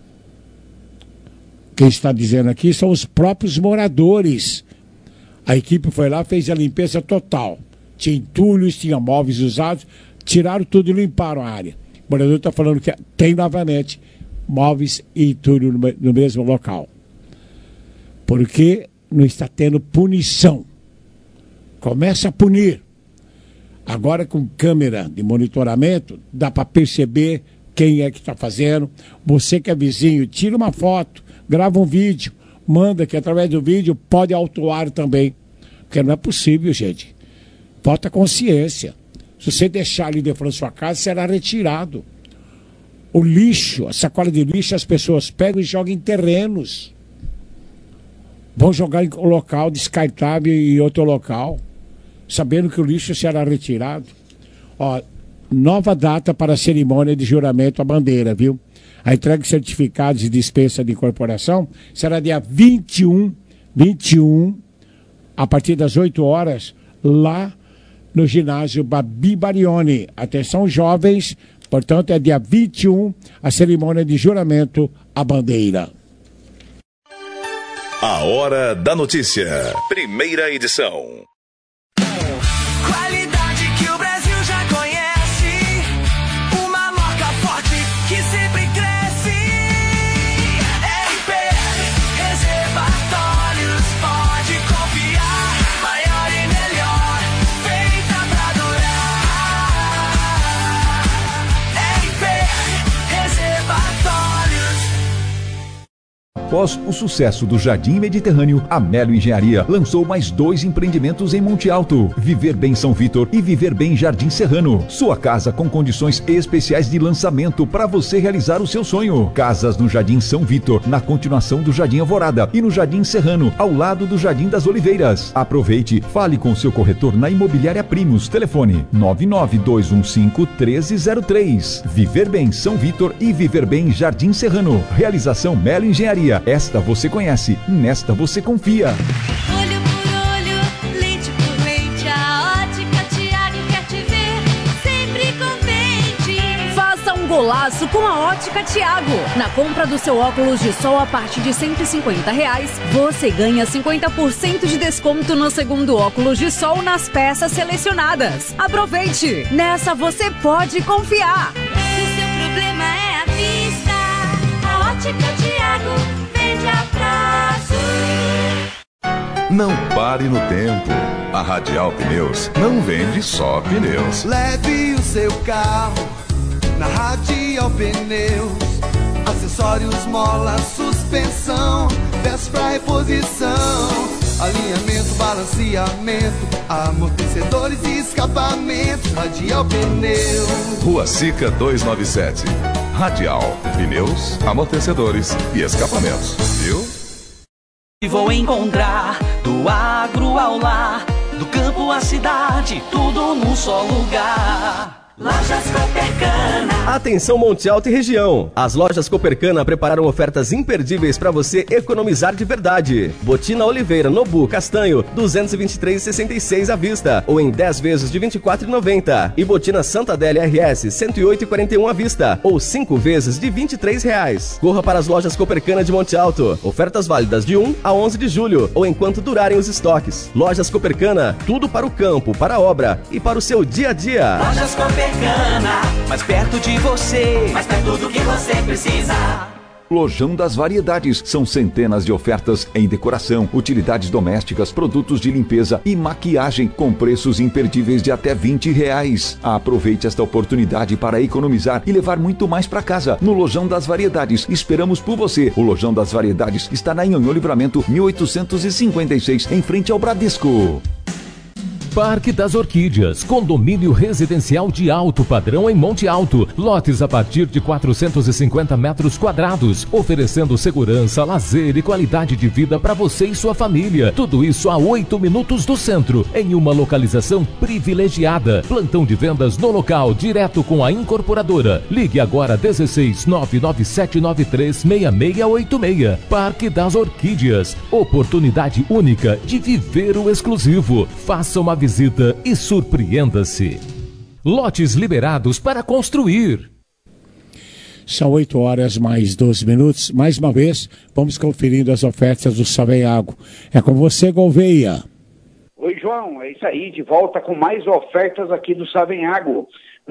Quem está dizendo aqui são os próprios moradores. A equipe foi lá, fez a limpeza total. Tinha entulhos, tinha móveis usados, tiraram tudo e limparam a área. O morador está falando que tem novamente móveis e entulho no mesmo local. Porque não está tendo punição. Começa a punir. Agora com câmera de monitoramento, dá para perceber quem é que está fazendo. Você que é vizinho, tira uma foto, grava um vídeo, manda que através do vídeo pode autuar também. Porque não é possível, gente. Falta consciência. Se você deixar ali de frente da sua casa, será retirado. O lixo, a sacola de lixo, as pessoas pegam e jogam em terrenos. Vão jogar em um local descartável e outro local, sabendo que o lixo será retirado. Ó, nova data para a cerimônia de juramento à bandeira, viu? A entrega de certificados de dispensa de incorporação será dia 21, a partir das 8 horas, lá no ginásio Babi Barioni. Atenção, jovens, portanto, é dia 21, a cerimônia de juramento à bandeira. A Hora da Notícia. Primeira edição. Qualidade que o Brasil já conhece. Uma marca forte que sempre cresce. RP Reservatórios, pode confiar. Maior e melhor, feita pra durar. RP Reservatórios. Após o sucesso do Jardim Mediterrâneo, a Melo Engenharia lançou mais 2 empreendimentos em Monte Alto: Viver Bem São Vitor e Viver Bem Jardim Serrano. Sua casa com condições especiais de lançamento para você realizar o seu sonho. Casas no Jardim São Vitor, na continuação do Jardim Alvorada, e no Jardim Serrano, ao lado do Jardim das Oliveiras. Aproveite, fale com seu corretor na Imobiliária Primos. Telefone 99215-1303. Viver Bem São Vitor e Viver Bem Jardim Serrano. Realização Melo Engenharia. Esta você conhece, nesta você confia. Olho por olho, leite por leite, a Ótica Tiago quer te ver sempre contente. Faça um golaço com a Ótica Thiago. Na compra do seu óculos de sol a partir de R$150, você ganha 50% de desconto no segundo óculos de sol nas peças selecionadas. Aproveite! Nessa você pode confiar. Se o seu problema é a vista, a Ótica Thiago vende a prazo. Não pare no tempo. A Radial Pneus não vende só pneus. Leve o seu carro na Radial Pneus. Acessórios, mola, suspensão, peças pra reposição, alinhamento, balanceamento, amortecedores e escapamentos. Radial Pneus. Rua Sica 297. Radial Pneus, amortecedores e escapamentos. Viu? E vou encontrar do agro ao lar, do campo à cidade, tudo num só lugar. Lojas Copercana. Atenção Monte Alto e região. As lojas Copercana prepararam ofertas imperdíveis para você economizar de verdade. Botina Oliveira Nobu Castanho 223,66 à vista ou em 10 vezes de R$ 24,90. E Botina Santa Adélia RS 108,41 à vista ou 5 vezes de R$ 23,00. Corra para as lojas Copercana de Monte Alto. Ofertas válidas de 1 a 11 de julho ou enquanto durarem os estoques. Lojas Copercana, tudo para o campo, para a obra e para o seu dia a dia. Lojas Copercana, mais perto de você, mais perto do que você precisa. Lojão das Variedades. São centenas de ofertas em decoração, utilidades domésticas, produtos de limpeza e maquiagem com preços imperdíveis de até R$20. Aproveite esta oportunidade para economizar e levar muito mais para casa. No Lojão das Variedades, esperamos por você. O Lojão das Variedades está na Nhonhô Livramento 1856, em frente ao Bradesco. Parque das Orquídeas, condomínio residencial de alto padrão em Monte Alto. Lotes a partir de 450 metros quadrados, oferecendo segurança, lazer e qualidade de vida para você e sua família. Tudo isso a 8 minutos do centro, em uma localização privilegiada. Plantão de vendas no local, direto com a incorporadora. Ligue agora 16 99793 6686. Parque das Orquídeas, oportunidade única de viver o exclusivo. Faça uma visita e surpreenda-se. Lotes liberados para construir. São 8 horas mais 12 minutos. Mais uma vez, vamos conferindo as ofertas do Savenhago. É com você, Gouveia. Oi, João. É isso aí. De volta com mais ofertas aqui do Savenhago.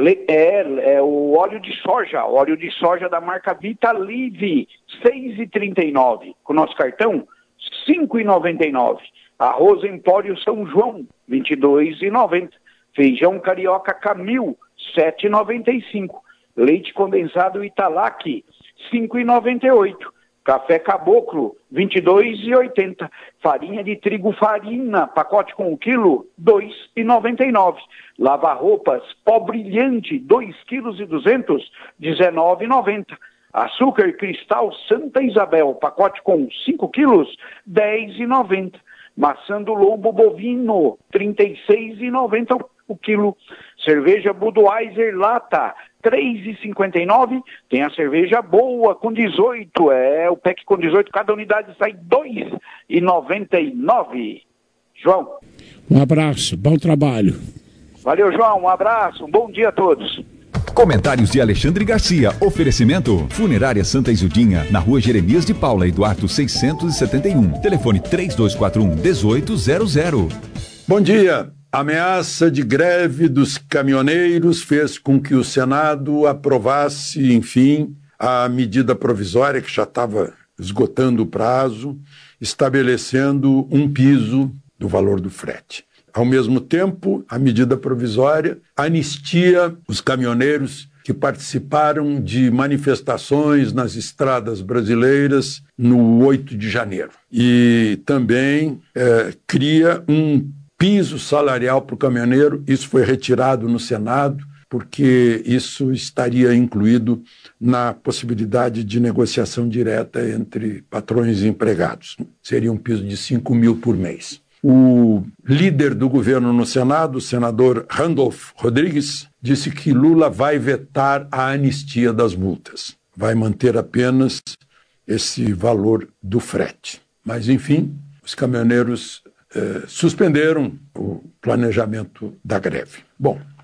O óleo de soja da marca Vitalive, R$6,39. Com o nosso cartão, R$5,99. Arroz Empório São João, R$22,90. Feijão Carioca Camil, R$7,95. Leite condensado Italac, R$5,98. Café Caboclo, R$22,80. Farinha de trigo Farina, pacote com 1 quilo, R$2,99. Lava-roupas Pó Brilhante, 2,2 kg, R$19,90. Açúcar Cristal Santa Isabel, pacote com 5 quilos, R$10,90. Maçã do Lombo Bovino, R$36,90 o quilo. Cerveja Budweiser Lata, R$3,59. Tem a cerveja boa com 18. O pack com 18, cada unidade sai R$2,99. João. Um abraço, bom trabalho. Valeu, João, um abraço, um bom dia a todos. Comentários de Alexandre Garcia. Oferecimento: Funerária Santa Isudinha, na Rua Jeremias de Paula Eduardo 671. Telefone 3241-1800. Bom dia. A ameaça de greve dos caminhoneiros fez com que o Senado aprovasse, enfim, a medida provisória que já estava esgotando o prazo, estabelecendo um piso do valor do frete. Ao mesmo tempo, a medida provisória anistia os caminhoneiros que participaram de manifestações nas estradas brasileiras no 8 de janeiro. E também cria um piso salarial para o caminhoneiro. Isso foi retirado no Senado, porque isso estaria incluído na possibilidade de negociação direta entre patrões e empregados. Seria um piso de 5 mil por mês. O líder do governo no Senado, o senador Randolph Rodrigues, disse que Lula vai vetar a anistia das multas. Vai manter apenas esse valor do frete. Mas, enfim, os caminhoneiros suspenderam o planejamento da greve. Bom,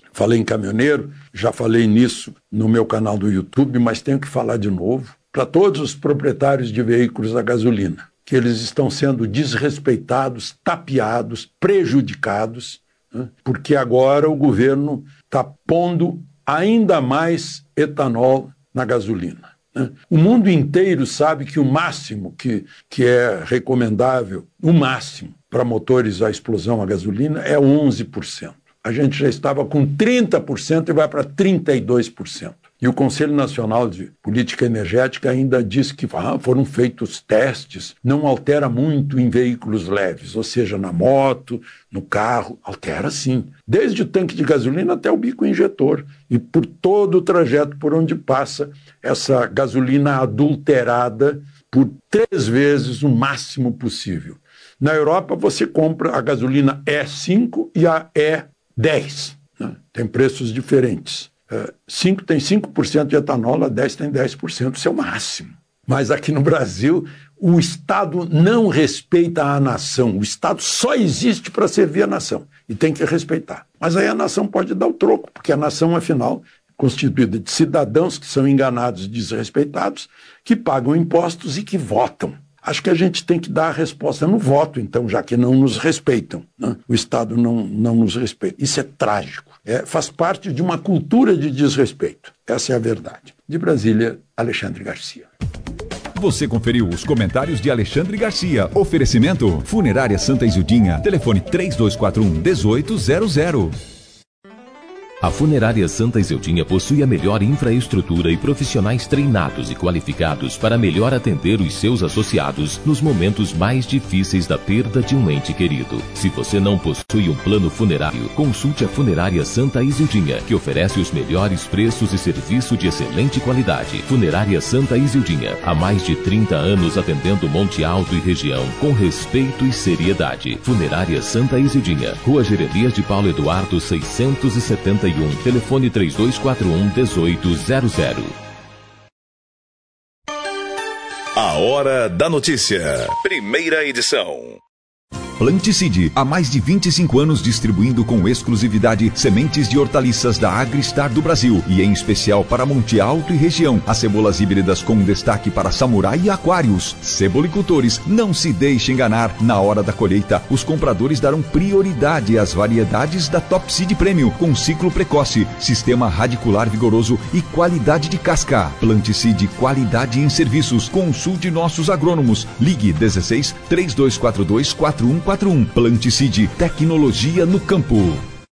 Falei em caminhoneiro, já falei nisso no meu canal do YouTube, mas tenho que falar de novo. Para todos os proprietários de veículos a gasolina, que eles estão sendo desrespeitados, tapeados, prejudicados, né? Porque agora o governo está pondo ainda mais etanol na gasolina. O mundo inteiro sabe que o máximo que é recomendável, o máximo para motores a explosão a gasolina é 11%. A gente já estava com 30% e vai para 32%. E o Conselho Nacional de Política Energética ainda diz que foram feitos testes, não altera muito em veículos leves, ou seja, na moto, no carro, altera sim. Desde o tanque de gasolina até o bico injetor e por todo o trajeto por onde passa essa gasolina adulterada por 3 vezes o máximo possível. Na Europa você compra a gasolina E5 e a E10, né? Tem preços diferentes. 5 tem 5% de etanol, a 10 tem 10%, isso é o máximo. Mas aqui no Brasil, o Estado não respeita a nação. O Estado só existe para servir a nação e tem que respeitar. Mas aí a nação pode dar o troco, porque a nação, afinal, é constituída de cidadãos que são enganados e desrespeitados, que pagam impostos e que votam. Acho que a gente tem que dar a resposta no voto, então, já que não nos respeitam, né? O Estado não nos respeita. Isso é trágico. Faz parte de uma cultura de desrespeito. Essa é a verdade. De Brasília, Alexandre Garcia. Você conferiu os comentários de Alexandre Garcia. Oferecimento: Funerária Santa Isildinha. Telefone 3241-1800. A Funerária Santa Isildinha possui a melhor infraestrutura e profissionais treinados e qualificados para melhor atender os seus associados nos momentos mais difíceis da perda de um ente querido. Se você não possui um plano funerário, consulte a Funerária Santa Isildinha, que oferece os melhores preços e serviço de excelente qualidade. Funerária Santa Isildinha, há mais de 30 anos atendendo Monte Alto e região com respeito e seriedade. Funerária Santa Isildinha, Rua Jeremias de Paulo Eduardo 671. Telefone 3241-1800. A Hora da Notícia. Primeira edição. Planticide, há mais de 25 anos distribuindo com exclusividade sementes de hortaliças da Agristar do Brasil e em especial para Monte Alto e região. As cebolas híbridas com destaque para samurai e aquários. Cebolicultores, não se deixe enganar. Na hora da colheita, os compradores darão prioridade às variedades da Top Seed Premium com ciclo precoce, sistema radicular vigoroso e qualidade de casca. Planticide, qualidade em serviços. Consulte nossos agrônomos. Ligue 16 3242 4141. Planticide, tecnologia no campo.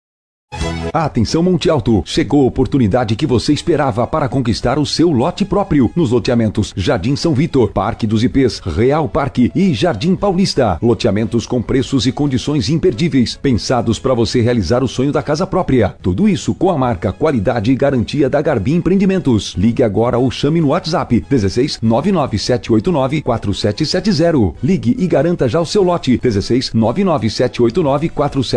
Atenção Monte Alto, chegou a oportunidade que você esperava para conquistar o seu lote próprio nos loteamentos Jardim São Vitor, Parque dos Ipês, Real Parque e Jardim Paulista. Loteamentos com preços e condições imperdíveis, pensados para você realizar o sonho da casa própria. Tudo isso com a marca, qualidade e garantia da Garbi Empreendimentos. Ligue agora ou chame no WhatsApp 16 99789 4770. Ligue e garanta já o seu lote 16 99789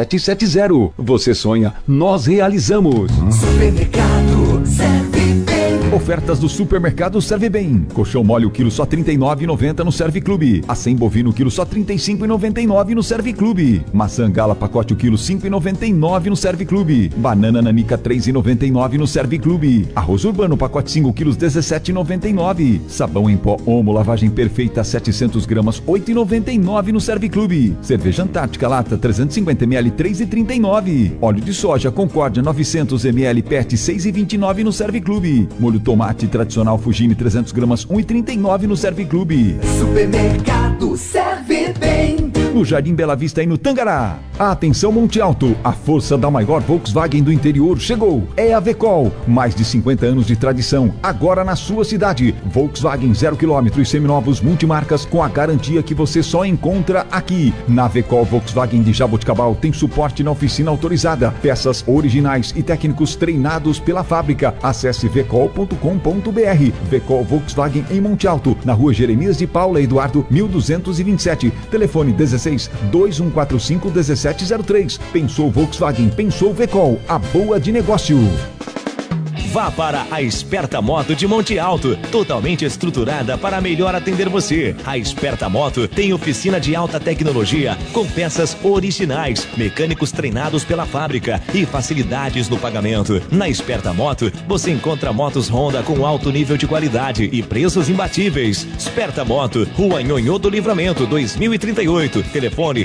4770. Você sonha, nós realizamos. Supermercado Serve Bem. Ofertas do Supermercado Serve Bem. Colchão mole o quilo só R$ 39,90 no Serve Clube. Acém bovino o quilo só R$ 35,99 no Serve Clube. Maçã gala pacote o quilo R$ 5,99 no Serve Clube. Banana nanica R$ 3,99 no Serve Clube. Arroz urbano pacote 5 quilos R$ 17,99. Sabão em pó Omo lavagem perfeita 700 gramas R$ 8,99 no Serve Clube. Cerveja Antártica lata 350 ml R$ 3,39. Óleo de soja Concórdia 900 ml PET 6,29 no Serve Clube. Molho tomate tradicional Fugini 300 gramas 1,39 no Serve Clube. Supermercado Serve Bem. No Jardim Bela Vista e no Tangará. Atenção Monte Alto, a força da maior Volkswagen do interior chegou. É a Vecol, mais de 50 anos de tradição, agora na sua cidade. Volkswagen 0 km e seminovos multimarcas com a garantia que você só encontra aqui. Na Vecol Volkswagen de Jaboticabal tem suporte na oficina autorizada, peças originais e técnicos treinados pela fábrica. Acesse vecol.com.br. Vecol Volkswagen em Monte Alto, na Rua Jeremias de Paula Eduardo 1227. Telefone 16 2145 1703. Pensou Volkswagen, pensou Vecol, a boa de negócio. Vá para a Esperta Moto de Monte Alto, totalmente estruturada para melhor atender você. A Esperta Moto tem oficina de alta tecnologia com peças originais, mecânicos treinados pela fábrica e facilidades no pagamento. Na Esperta Moto, você encontra motos Honda com alto nível de qualidade e preços imbatíveis. Esperta Moto, Rua Nhonhô do Livramento, 2038. Telefone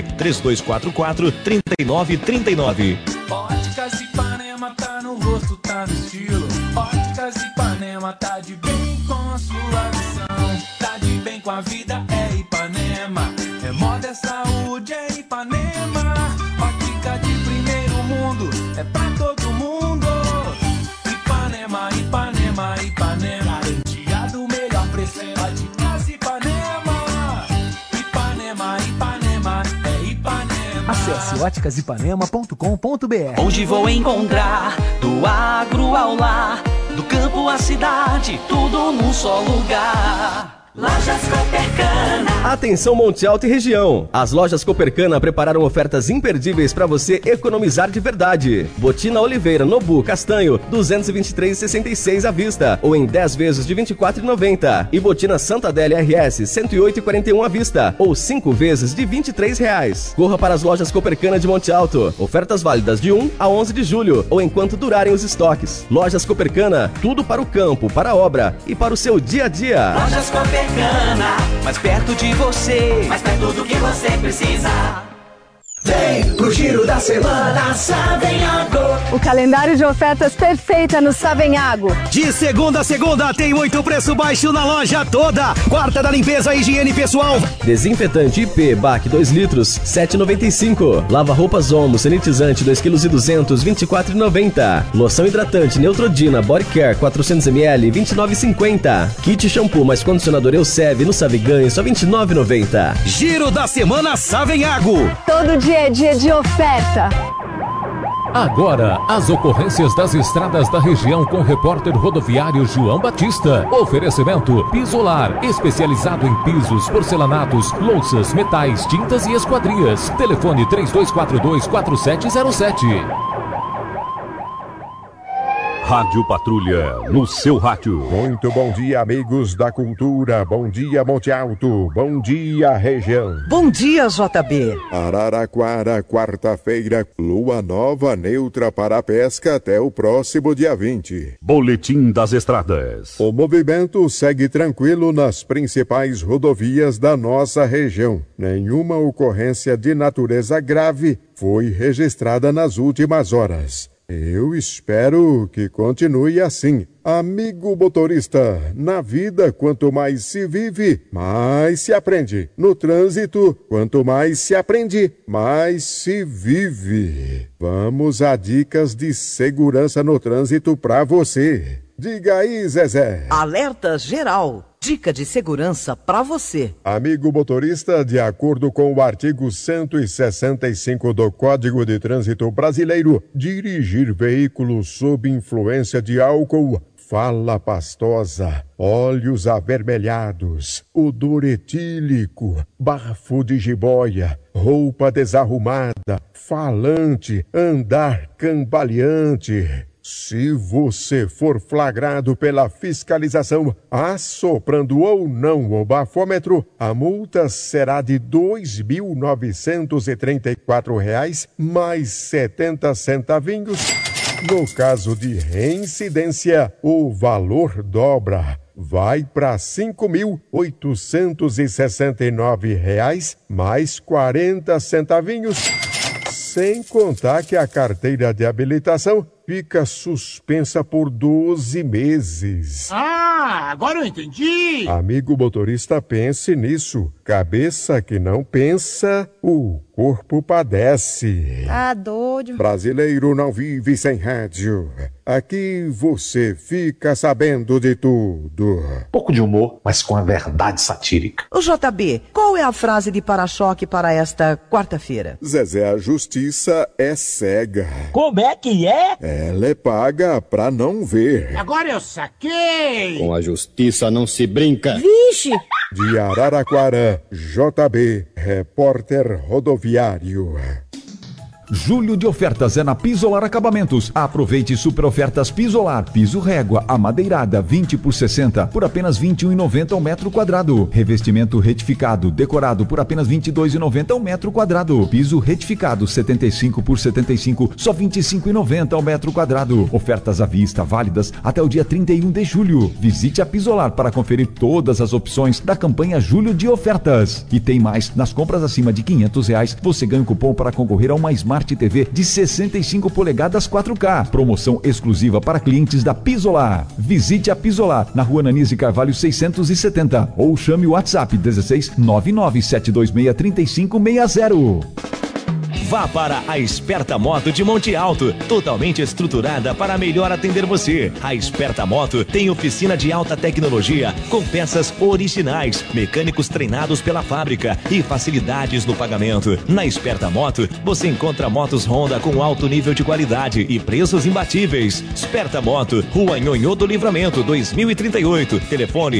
3244-3939. Óticas Ipanema tá no rosto, tá no estilo. Óticas Ipanema tá de bem com a sua visão. Tá de bem com a vida, é Ipanema. É moda, é saúde, é Ipanema. Ótica de primeiro mundo, é pra todo mundo. Ipanema, Ipanema, Ipanema. Garantia do melhor preço, é Óticas Ipanema. Ipanema, Ipanema, é Ipanema. Acesse óticasipanema.com.br. Onde vou encontrar do agro ao lar, do campo à cidade, tudo num só lugar. Lojas Copercana. Atenção Monte Alto e região. As lojas Copercana prepararam ofertas imperdíveis para você economizar de verdade. Botina Oliveira Nobu Castanho 223,66 à vista ou em 10 vezes de R$ 24,90. E Botina Santa Adélia RS 108,41 à vista ou 5 vezes de R$ 23,00. Corra para as lojas Copercana de Monte Alto. Ofertas válidas de 1 a 11 de julho ou enquanto durarem os estoques. Lojas Copercana, tudo para o campo, para a obra e para o seu dia a dia. Lojas Copercana, mais perto de você, mais perto do que você precisa. Vem pro Giro da Semana Savenhago. O calendário de ofertas perfeita no Savenhago. De segunda a segunda tem muito preço baixo na loja toda. Quarta da limpeza e higiene pessoal. Desinfetante IP BAC 2 litros, 7,95. Lava roupas Omo sanitizante 2,2 kg, 24,90. Loção hidratante Neutrodina Body Care 400 ml, 29,50. Kit shampoo mais condicionador Elseve no Saveganha, só 29,90. Giro da Semana Savenhago. Todo dia é dia de oferta. Agora, as ocorrências das estradas da região com o repórter rodoviário João Batista. Oferecimento Pisolar, especializado em pisos, porcelanatos, louças, metais, tintas e esquadrias. Telefone 3242-4707. Rádio Patrulha, no seu rádio. Muito bom dia, amigos da cultura. Bom dia, Monte Alto. Bom dia, região. Bom dia, JB. Araraquara, quarta-feira, lua nova neutra para a pesca até o próximo dia 20. Boletim das estradas. O movimento segue tranquilo nas principais rodovias da nossa região. Nenhuma ocorrência de natureza grave foi registrada nas últimas horas. Eu espero que continue assim. Amigo motorista, na vida, quanto mais se vive, mais se aprende. No trânsito, quanto mais se aprende, mais se vive. Vamos a dicas de segurança no trânsito para você. Diga aí, Zezé. Alerta geral. Dica de segurança para você. Amigo motorista, de acordo com o artigo 165 do Código de Trânsito Brasileiro, dirigir veículos sob influência de álcool, fala pastosa, olhos avermelhados, odor etílico, bafo de jiboia, roupa desarrumada, falante, andar cambaleante. Se você for flagrado pela fiscalização assoprando ou não o bafômetro, a multa será de R$ 2.934 mais 70 centavinhos. No caso de reincidência, o valor dobra. Vai para R$ 5.869 mais 40 centavinhos. Sem contar que a carteira de habilitação fica suspensa por 12 meses. Ah, agora eu entendi! Amigo motorista, pense nisso. Cabeça que não pensa, o corpo padece. Ah, doido. Brasileiro não vive sem rádio. Aqui você fica sabendo de tudo. Pouco de humor, mas com a verdade satírica. Ô JB, qual é a frase de para-choque para esta quarta-feira? Zezé, a justiça é cega. Como é que é? Ela é paga pra não ver. Agora eu saquei! Com a justiça não se brinca. Vixe! De Araraquara, JB, repórter rodoviário. Julho de ofertas é na Pisolar Acabamentos. Aproveite super ofertas Pisolar. Piso régua, amadeirada, 20 por 60, por apenas R$ 21,90 ao metro quadrado. Revestimento retificado, decorado, por apenas R$ 22,90 ao metro quadrado. Piso retificado, 75 por 75, só R$ 25,90 ao metro quadrado. Ofertas à vista, válidas até o dia 31 de julho. Visite a Pisolar para conferir todas as opções da campanha Julho de Ofertas. E tem mais, nas compras acima de R$ 500, você ganha um cupom para concorrer a uma Smart TV de 65 polegadas 4K. Promoção exclusiva para clientes da Pisolar. Visite a Pisolar na Rua Nanise Carvalho 670 ou chame o WhatsApp 16 99726 3560. Vá para a Esperta Moto de Monte Alto, totalmente estruturada para melhor atender você. A Esperta Moto tem oficina de alta tecnologia com peças originais, mecânicos treinados pela fábrica e facilidades no pagamento. Na Esperta Moto, você encontra motos Honda com alto nível de qualidade e preços imbatíveis. Esperta Moto, Rua Nhonhô do Livramento, 2038. Telefone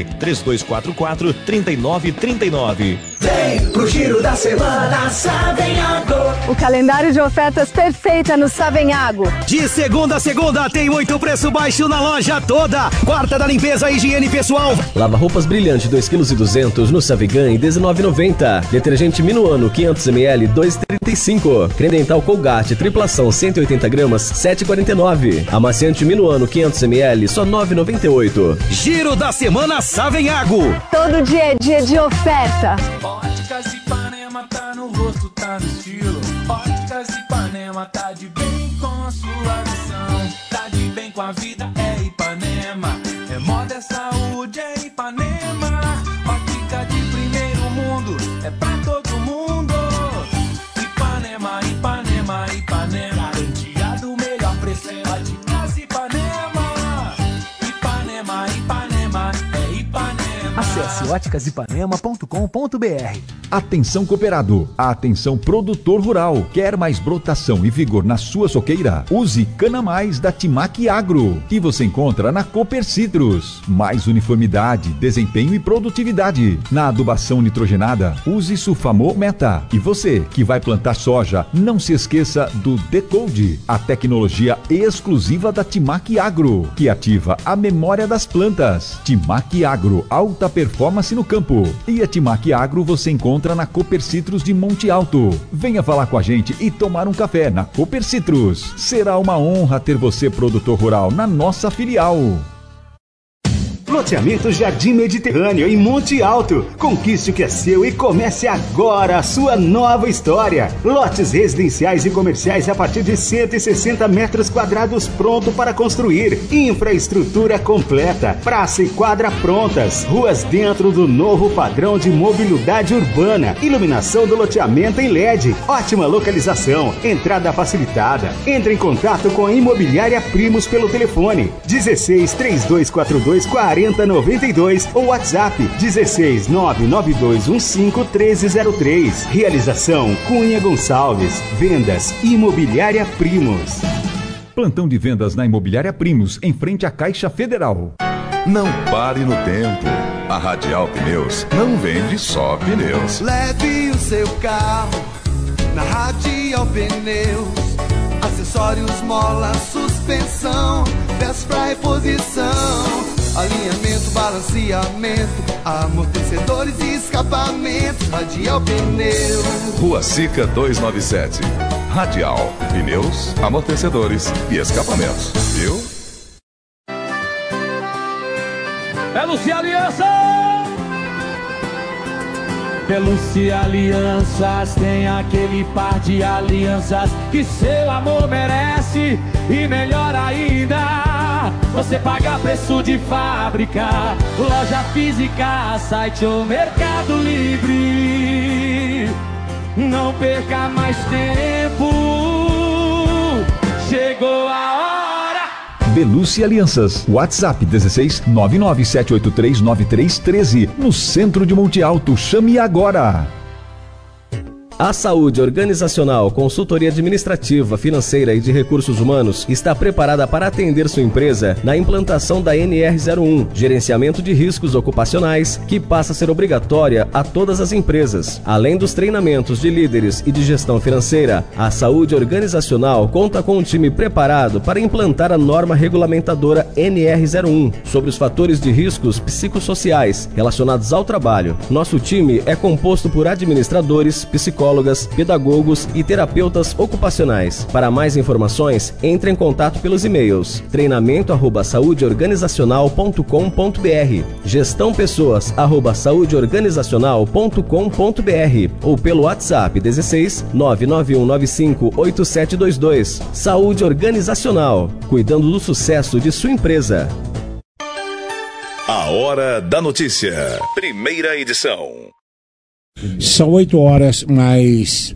3244-3939. Vem pro Giro da Semana Savenhago. O calendário de ofertas perfeita no Savenhago. De segunda a segunda tem muito preço baixo na loja toda. Quarta da limpeza e higiene pessoal. Lava roupas brilhante 2,2 kg no Savigan em R$19,90. Detergente Minuano 500 ml 2,35. Creme dental Colgate triplação 180 gramas 7,49. Amaciante Minuano 500 ml só 9,98. Giro da Semana Savenhago. Todo dia é dia de oferta. Óticas Ipanema tá no rosto, tá no estilo. Óticas Ipanema tá de bem com a sua visão. Tá de bem com a vida, é Ipanema. É moda, é saúde, é Ipanema. Ótica de primeiro mundo, é pra todo mundo. Ipanema, Ipanema, Ipanema. Garantia do melhor preço, é Óticas Ipanema. Ipanema, Ipanema, é Ipanema. Acesse óticasipanema.com.br. Atenção cooperado, atenção produtor rural. Quer mais brotação e vigor na sua soqueira? Use Cana Mais da Timac Agro, que você encontra na Cooper Citrus. Mais uniformidade, desempenho e produtividade. Na adubação nitrogenada, use Sulfamo Meta. E você que vai plantar soja, não se esqueça do Decode, a tecnologia exclusiva da Timac Agro, que ativa a memória das plantas. Timac Agro, alta performance no campo. E a Timac Agro você encontra na Cooper Citrus de Monte Alto. Venha falar com a gente e tomar um café na Cooper Citrus. Será uma honra ter você, produtor rural, na nossa filial. Loteamento Jardim Mediterrâneo em Monte Alto. Conquiste o que é seu e comece agora a sua nova história. Lotes residenciais e comerciais a partir de 160 metros quadrados pronto para construir. Infraestrutura completa, praça e quadra prontas, ruas dentro do novo padrão de mobilidade urbana, iluminação do loteamento em LED, ótima localização, entrada facilitada. Entre em contato com a Imobiliária Primos pelo telefone 16 3242 4092 ou WhatsApp 16 99215 1303. Realização Cunha Gonçalves. Vendas Imobiliária Primos. Plantão de vendas na Imobiliária Primos, em frente à Caixa Federal. Não pare no tempo. A Radial Pneus não vende só pneus. Leve o seu carro na Radial Pneus. Acessórios, mola, suspensão, peças pra reposição, alinhamento, balanceamento, amortecedores e escapamentos. Radial Pneus. Rua Sica 297. Radial Pneus, amortecedores e escapamentos. Viu? Pelúcia Alianças! Pelúcia Alianças tem aquele par de alianças que seu amor merece. E melhor ainda, você paga preço de fábrica. Loja física, site ou Mercado Livre. Não perca mais tempo, chegou a hora. Belúcia Alianças, WhatsApp 16 997839313, no centro de Monte Alto. Chame agora. A Saúde Organizacional, consultoria administrativa, financeira e de recursos humanos está preparada para atender sua empresa na implantação da NR01, gerenciamento de riscos ocupacionais, que passa a ser obrigatória a todas as empresas. Além dos treinamentos de líderes e de gestão financeira, a Saúde Organizacional conta com um time preparado para implantar a norma regulamentadora NR01 sobre os fatores de riscos psicossociais relacionados ao trabalho. Nosso time é composto por administradores, psicólogos, pedagogos e terapeutas ocupacionais. Para mais informações, entre em contato pelos e-mails treinamento@saudeorganizacional.com.br, gestãopessoas@saudeorganizacional.com.br ou pelo WhatsApp 16 99195 8722. Saúde Organizacional, cuidando do sucesso de sua empresa. A Hora da Notícia, primeira edição. São 8 horas mais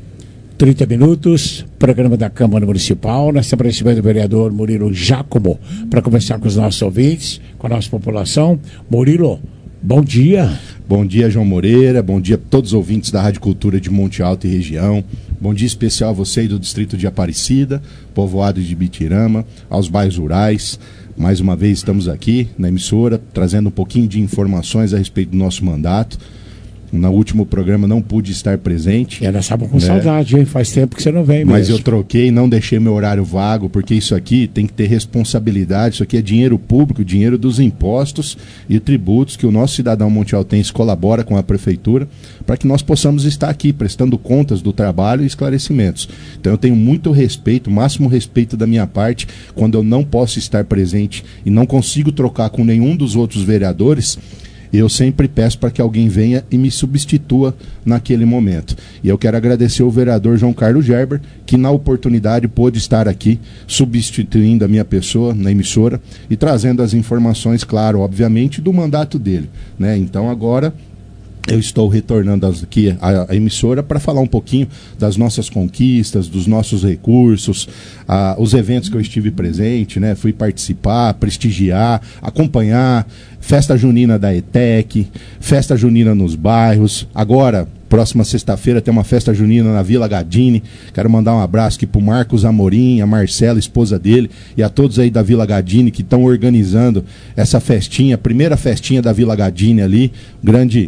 30 minutos, programa da Câmara Municipal. Nós estamos recebendo o vereador Murilo Giacomo para conversar com os nossos ouvintes, com a nossa população. Murilo, bom dia. Bom dia, João Moreira. Bom dia a todos os ouvintes da Rádio Cultura de Monte Alto e região. Bom dia especial a você do distrito de Aparecida, povoado de Bitirama, aos bairros rurais. Mais uma vez estamos aqui na emissora, trazendo um pouquinho de informações a respeito do nosso mandato. No último programa não pude estar presente. Nós estávamos com saudade, hein? Faz tempo que você não vem mesmo. Mas eu troquei, não deixei meu horário vago, porque isso aqui tem que ter responsabilidade. Isso aqui é dinheiro público, dinheiro dos impostos e tributos que o nosso cidadão montealtense colabora com a prefeitura para que nós possamos estar aqui prestando contas do trabalho e esclarecimentos. Então eu tenho muito respeito, máximo respeito da minha parte, quando eu não posso estar presente e não consigo trocar com nenhum dos outros vereadores. Eu sempre peço para que alguém venha e me substitua naquele momento. E eu quero agradecer ao vereador João Carlos Gerber, que na oportunidade pôde estar aqui, substituindo a minha pessoa na emissora e trazendo as informações, claro, obviamente, do mandato dele, né? Então agora eu estou retornando aqui à emissora para falar um pouquinho das nossas conquistas, dos nossos recursos, os eventos que eu estive presente, né? Fui participar, prestigiar, acompanhar, festa junina da ETEC, festa junina nos bairros. Agora, próxima sexta-feira, tem uma festa junina na Vila Gadini. Quero mandar um abraço aqui para o Marcos Amorim, a Marcela, esposa dele, e a todos aí da Vila Gadini que estão organizando essa festinha, a primeira festinha da Vila Gadini ali, grande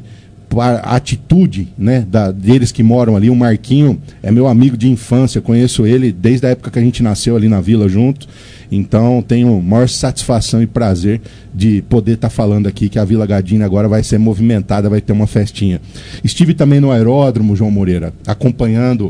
a atitude, né, deles que moram ali. O Marquinho é meu amigo de infância, conheço ele desde a época que a gente nasceu ali na vila junto, então tenho maior satisfação e prazer de poder estar falando aqui que a Vila Gadini agora vai ser movimentada, vai ter uma festinha. Estive também no aeródromo, João Moreira, acompanhando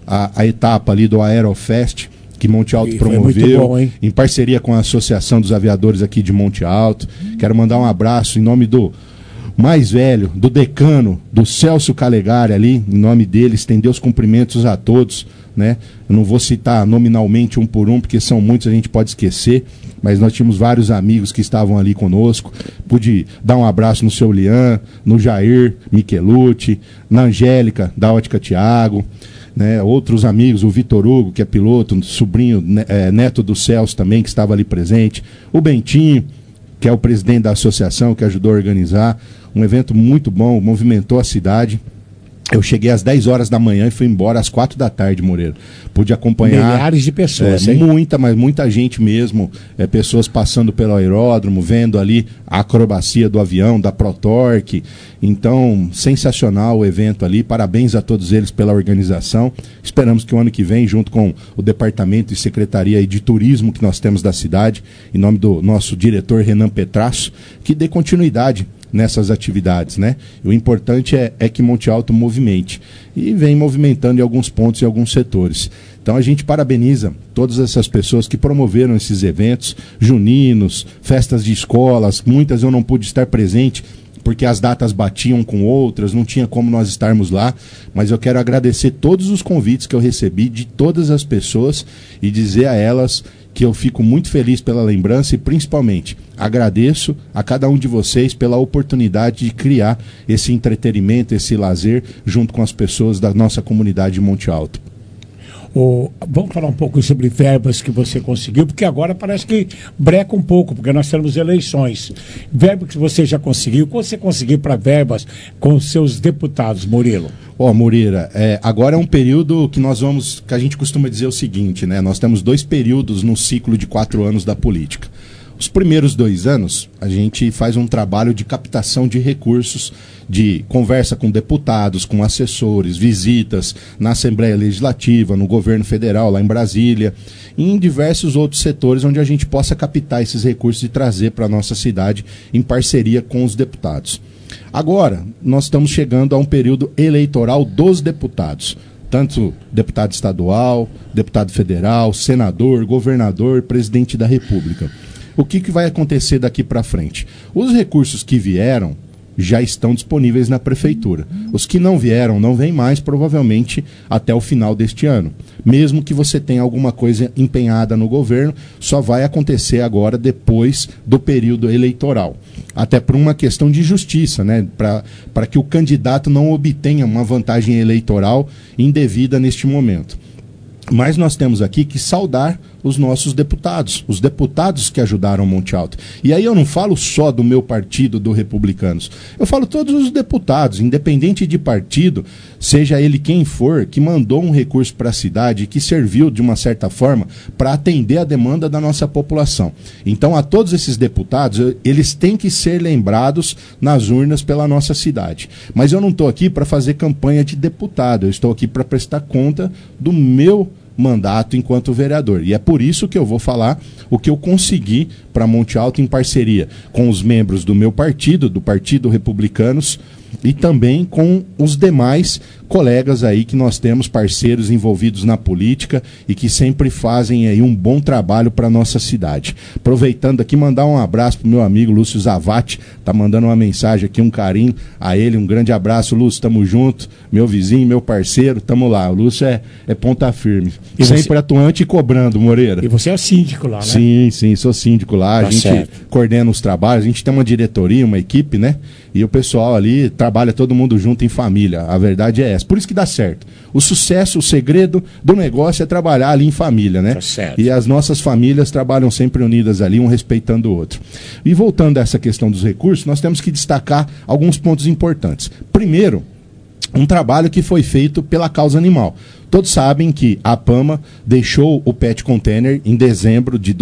a etapa ali do Aerofest, que Monte Alto promoveu, bom, em parceria com a Associação dos Aviadores aqui de Monte Alto. Quero mandar um abraço em nome do mais velho, do decano, do Celso Calegari ali, em nome dele, estender os cumprimentos a todos, né? Eu não vou citar nominalmente um por um, porque são muitos, a gente pode esquecer, mas nós tínhamos vários amigos que estavam ali conosco. Pude dar um abraço no seu Lian, no Jair Michelucci, na Angélica, da Ótica Tiago, né? Outros amigos, o Vitor Hugo, que é piloto, sobrinho, neto do Celso também, que estava ali presente, o Bentinho, que é o presidente da associação, que ajudou a organizar. Um evento muito bom, movimentou a cidade. Eu cheguei às 10 horas da manhã e fui embora às 4 da tarde, Moreira. Pude acompanhar... Milhares de pessoas, muita gente mesmo. Pessoas passando pelo aeródromo, vendo ali a acrobacia do avião, da Protorque. Então, sensacional o evento ali. Parabéns a todos eles pela organização. Esperamos que o ano que vem, junto com o Departamento e Secretaria de Turismo que nós temos da cidade, em nome do nosso diretor Renan Petrasso, que dê continuidade nessas atividades, né? O importante é que Monte Alto movimente, e vem movimentando em alguns pontos e alguns setores. Então a gente parabeniza todas essas pessoas que promoveram esses eventos juninos, festas de escolas. Muitas eu não pude estar presente porque as datas batiam com outras, não tinha como nós estarmos lá, mas eu quero agradecer todos os convites que eu recebi de todas as pessoas e dizer a elas que eu fico muito feliz pela lembrança e principalmente agradeço a cada um de vocês pela oportunidade de criar esse entretenimento, esse lazer junto com as pessoas da nossa comunidade de Monte Alto. Vamos falar um pouco sobre verbas que você conseguiu, porque agora parece que breca um pouco, porque nós temos eleições. Verbas que você já conseguiu, o que você conseguiu para verbas com os seus deputados, Murilo? Moreira, agora é um período que que a gente costuma dizer o seguinte, né? Nós temos 2 períodos no ciclo de 4 anos da política. Os primeiros 2 anos, a gente faz um trabalho de captação de recursos, de conversa com deputados, com assessores, visitas na Assembleia Legislativa, no governo federal, lá em Brasília, e em diversos outros setores onde a gente possa captar esses recursos e trazer para a nossa cidade em parceria com os deputados. Agora, nós estamos chegando a um período eleitoral dos deputados. Tanto deputado estadual, deputado federal, senador, governador, presidente da República. O que vai acontecer daqui para frente? Os recursos que vieram já estão disponíveis na prefeitura. Os que não vieram, não vêm mais, provavelmente até o final deste ano. Mesmo que você tenha alguma coisa empenhada no governo, só vai acontecer agora depois do período eleitoral. Até por uma questão de justiça, né? Para que o candidato não obtenha uma vantagem eleitoral indevida neste momento. Mas nós temos aqui que saudar os nossos deputados, os deputados que ajudaram Monte Alto. E aí eu não falo só do meu partido, do Republicanos. Eu falo todos os deputados, independente de partido, seja ele quem for, que mandou um recurso para a cidade, que serviu de uma certa forma para atender a demanda da nossa população. Então, a todos esses deputados, eles têm que ser lembrados nas urnas pela nossa cidade. Mas eu não estou aqui para fazer campanha de deputado, eu estou aqui para prestar conta do meu mandato enquanto vereador. E é por isso que eu vou falar o que eu consegui para Monte Alto em parceria com os membros do meu partido, do Partido Republicanos, e também com os demais colegas aí que nós temos, parceiros envolvidos na política e que sempre fazem aí um bom trabalho para a nossa cidade. Aproveitando aqui, mandar um abraço pro meu amigo Lúcio Zavatti, tá mandando uma mensagem aqui, um carinho a ele, um grande abraço, Lúcio, tamo junto, meu vizinho, meu parceiro, tamo lá, o Lúcio é ponta firme, e sempre você... atuante e cobrando, Moreira. E você é o síndico lá, né? Sim, sou síndico lá, tá, a gente certo. Coordena os trabalhos, a gente tem uma diretoria, uma equipe, né? E o pessoal ali trabalha todo mundo junto em família, a verdade é essa. Por isso que dá certo. O sucesso, o segredo do negócio é trabalhar ali em família, né? Tá certo. E as nossas famílias trabalham sempre unidas ali, um respeitando o outro. E voltando a essa questão dos recursos, nós temos que destacar alguns pontos importantes. Primeiro, um trabalho que foi feito pela causa animal. Todos sabem que a APAMA deixou o Pet Container em dezembro de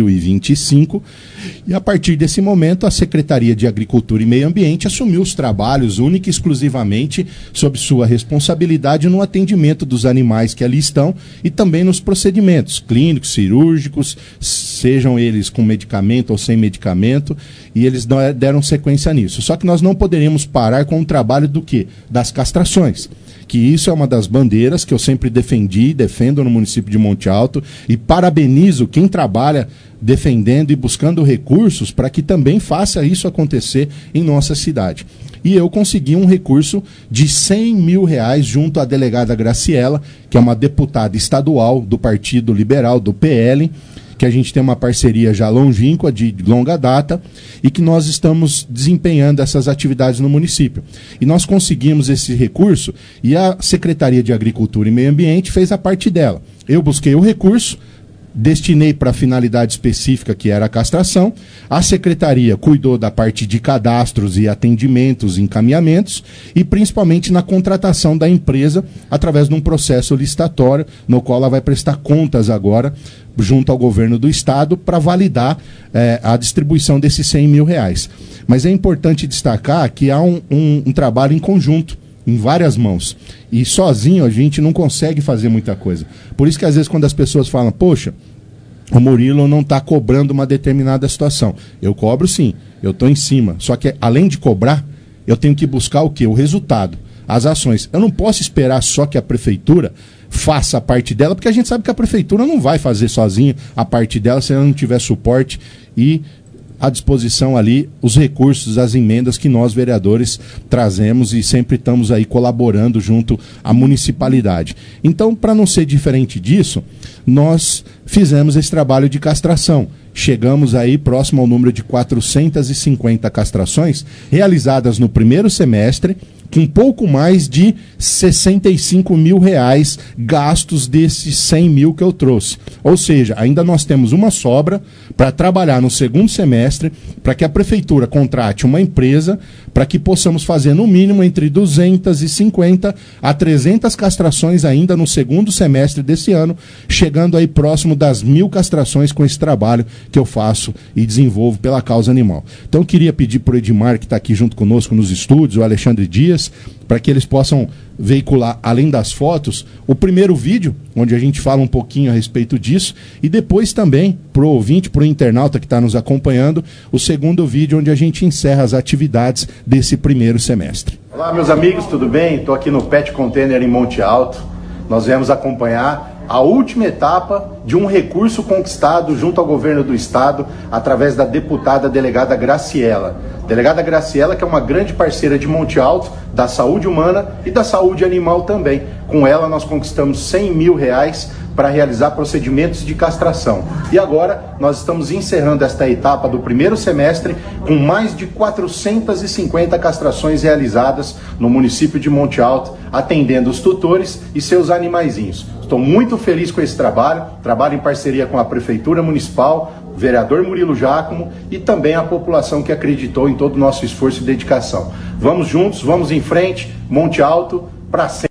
2025 e a partir desse momento a Secretaria de Agricultura e Meio Ambiente assumiu os trabalhos única e exclusivamente sob sua responsabilidade no atendimento dos animais que ali estão e também nos procedimentos clínicos, cirúrgicos, sejam eles com medicamento ou sem medicamento, e eles deram sequência nisso. Só que nós não poderíamos parar com o trabalho do quê? Das castrações. Que isso é uma das bandeiras que eu sempre defendi e defendo no município de Monte Alto e parabenizo quem trabalha defendendo e buscando recursos para que também faça isso acontecer em nossa cidade. E eu consegui um recurso de R$100 mil junto à delegada Graciela, que é uma deputada estadual do Partido Liberal, do PL, que a gente tem uma parceria já longínqua, de longa data, e que nós estamos desempenhando essas atividades no município. E nós conseguimos esse recurso e a Secretaria de Agricultura e Meio Ambiente fez a parte dela. Eu busquei o recurso, destinei para a finalidade específica, que era a castração. A secretaria cuidou da parte de cadastros e atendimentos, encaminhamentos, e principalmente na contratação da empresa, através de um processo licitatório, no qual ela vai prestar contas agora, junto ao governo do estado, para validar a distribuição desses R$100 mil. Mas é importante destacar que há um trabalho em conjunto, em várias mãos. E sozinho a gente não consegue fazer muita coisa. Por isso que às vezes quando as pessoas falam, poxa, o Murilo não está cobrando uma determinada situação. Eu cobro sim, eu estou em cima. Só que além de cobrar, eu tenho que buscar o quê? O resultado, as ações. Eu não posso esperar só que a prefeitura faça a parte dela, porque a gente sabe que a prefeitura não vai fazer sozinha a parte dela se ela não tiver suporte e à disposição ali os recursos, as emendas que nós vereadores trazemos e sempre estamos aí colaborando junto à municipalidade. Então, para não ser diferente disso, nós fizemos esse trabalho de castração. Chegamos aí próximo ao número de 450 castrações realizadas no primeiro semestre, com pouco mais de 65 mil reais gastos desses 100 mil que eu trouxe. Ou seja, ainda nós temos uma sobra para trabalhar no segundo semestre, para que a prefeitura contrate uma empresa, para que possamos fazer no mínimo entre 250 a 300 castrações ainda no segundo semestre desse ano, chegando aí próximo das 1.000 castrações com esse trabalho que eu faço e desenvolvo pela causa animal. Então eu queria pedir para o Edmar, que está aqui junto conosco nos estúdios, o Alexandre Dias, para que eles possam veicular, além das fotos, o primeiro vídeo, onde a gente fala um pouquinho a respeito disso, e depois também, para o ouvinte, para o internauta que está nos acompanhando, o segundo vídeo, onde a gente encerra as atividades desse primeiro semestre. Olá, meus amigos, tudo bem? Estou aqui no Pet Container em Monte Alto. Nós viemos acompanhar a última etapa de um recurso conquistado junto ao governo do estado através da deputada delegada Graciela. Delegada Graciela, que é uma grande parceira de Monte Alto, da saúde humana e da saúde animal também. Com ela nós conquistamos 100 mil reais para realizar procedimentos de castração. E agora nós estamos encerrando esta etapa do primeiro semestre com mais de 450 castrações realizadas no município de Monte Alto, atendendo os tutores e seus animaizinhos. Estou muito feliz com esse trabalho em parceria com a Prefeitura Municipal, o vereador Murilo Giacomo e também a população que acreditou em todo o nosso esforço e dedicação. Vamos juntos, vamos em frente, Monte Alto, para sempre.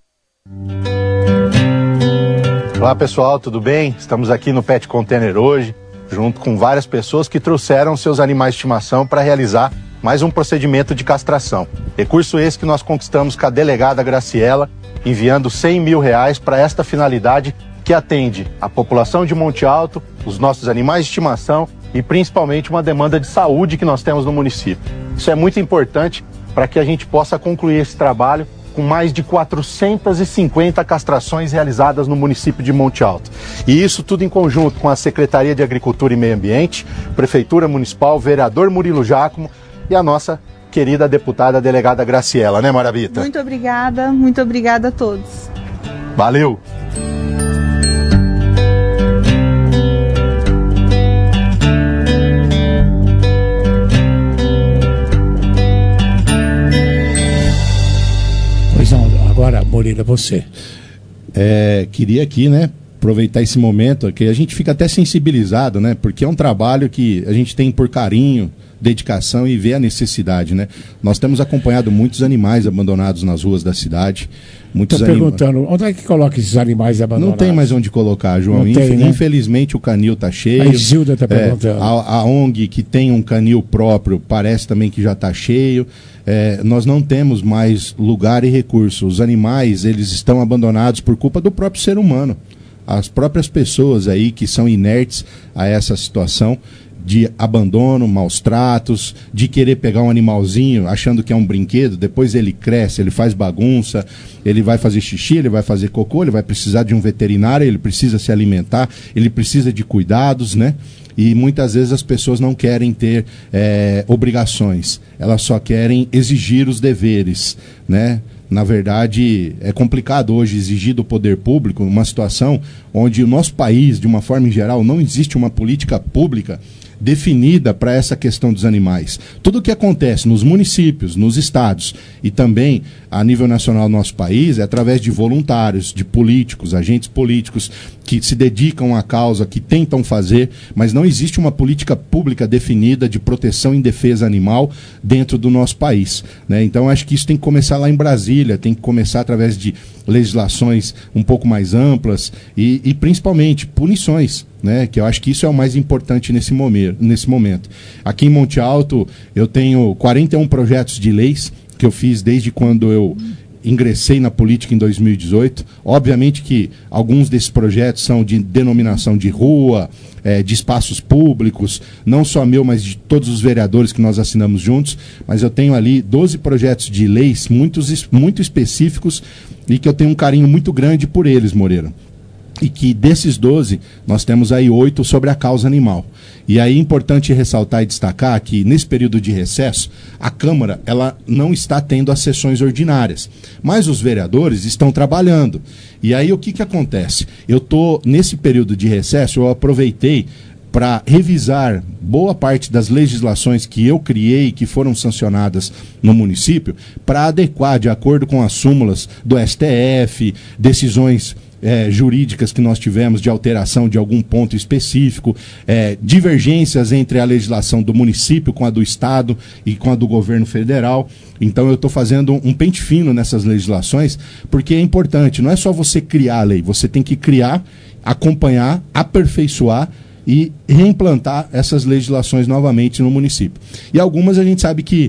Olá pessoal, tudo bem? Estamos aqui no Pet Container hoje, junto com várias pessoas que trouxeram seus animais de estimação para realizar mais um procedimento de castração. Recurso esse que nós conquistamos com a delegada Graciela, enviando 100 mil reais para esta finalidade que atende a população de Monte Alto, os nossos animais de estimação e principalmente uma demanda de saúde que nós temos no município. Isso é muito importante para que a gente possa concluir esse trabalho com mais de 450 castrações realizadas no município de Monte Alto. E isso tudo em conjunto com a Secretaria de Agricultura e Meio Ambiente, Prefeitura Municipal, vereador Murilo Giacomo e a nossa querida deputada delegada Graciela, né, Marabita? Muito obrigada a todos. Valeu! Agora, Moreira, você. Queria aqui, né, aproveitar esse momento, que a gente fica até sensibilizado, né, porque é um trabalho que a gente tem por carinho, dedicação e vê a necessidade, né. Nós temos acompanhado muitos animais abandonados nas ruas da cidade. Estou perguntando, onde é que coloca esses animais abandonados? Não tem mais onde colocar, João. Infelizmente o canil está cheio. A Isilda está perguntando. A ONG que tem um canil próprio parece também que já está cheio. Nós não temos mais lugar e recurso. Os animais, eles estão abandonados por culpa do próprio ser humano. As próprias pessoas aí que são inertes a essa situação de abandono, maus tratos, de querer pegar um animalzinho achando que é um brinquedo, depois ele cresce, ele faz bagunça, ele vai fazer xixi, ele vai fazer cocô, ele vai precisar de um veterinário, ele precisa se alimentar, ele precisa de cuidados, né? E muitas vezes as pessoas não querem ter obrigações, elas só querem exigir os deveres, né? Na verdade, é complicado hoje exigir do poder público uma situação onde o nosso país, de uma forma em geral, não existe uma política pública definida para essa questão dos animais. Tudo o que acontece nos municípios, nos estados e também a nível nacional no nosso país é através de voluntários, de políticos, agentes políticos que se dedicam à causa, que tentam fazer, mas não existe uma política pública definida de proteção e defesa animal dentro do nosso país, né? Então acho que isso tem que começar lá em Brasília, tem que começar através de legislações um pouco mais amplas e principalmente punições, né? Que eu acho que isso é o mais importante nesse momento. Aqui em Monte Alto eu tenho 41 projetos de leis que eu fiz desde quando eu ingressei na política em 2018. Obviamente que alguns desses projetos são de denominação de rua, de espaços públicos, não só meu, mas de todos os vereadores que nós assinamos juntos, mas eu tenho ali 12 projetos de leis muito específicos e que eu tenho um carinho muito grande por eles, Moreira. E que desses 12, nós temos aí 8 sobre a causa animal. E aí é importante ressaltar e destacar que nesse período de recesso, a Câmara ela não está tendo as sessões ordinárias, mas os vereadores estão trabalhando. E aí o que acontece? Nesse período de recesso, eu aproveitei para revisar boa parte das legislações que eu criei, que foram sancionadas no município, para adequar de acordo com as súmulas do STF, decisões jurídicas que nós tivemos de alteração de algum ponto específico, divergências entre a legislação do município com a do Estado e com a do governo federal. Então eu estou fazendo um pente fino nessas legislações, porque é importante, não é só você criar a lei, você tem que criar, acompanhar, aperfeiçoar e reimplantar essas legislações novamente no município. E algumas a gente sabe que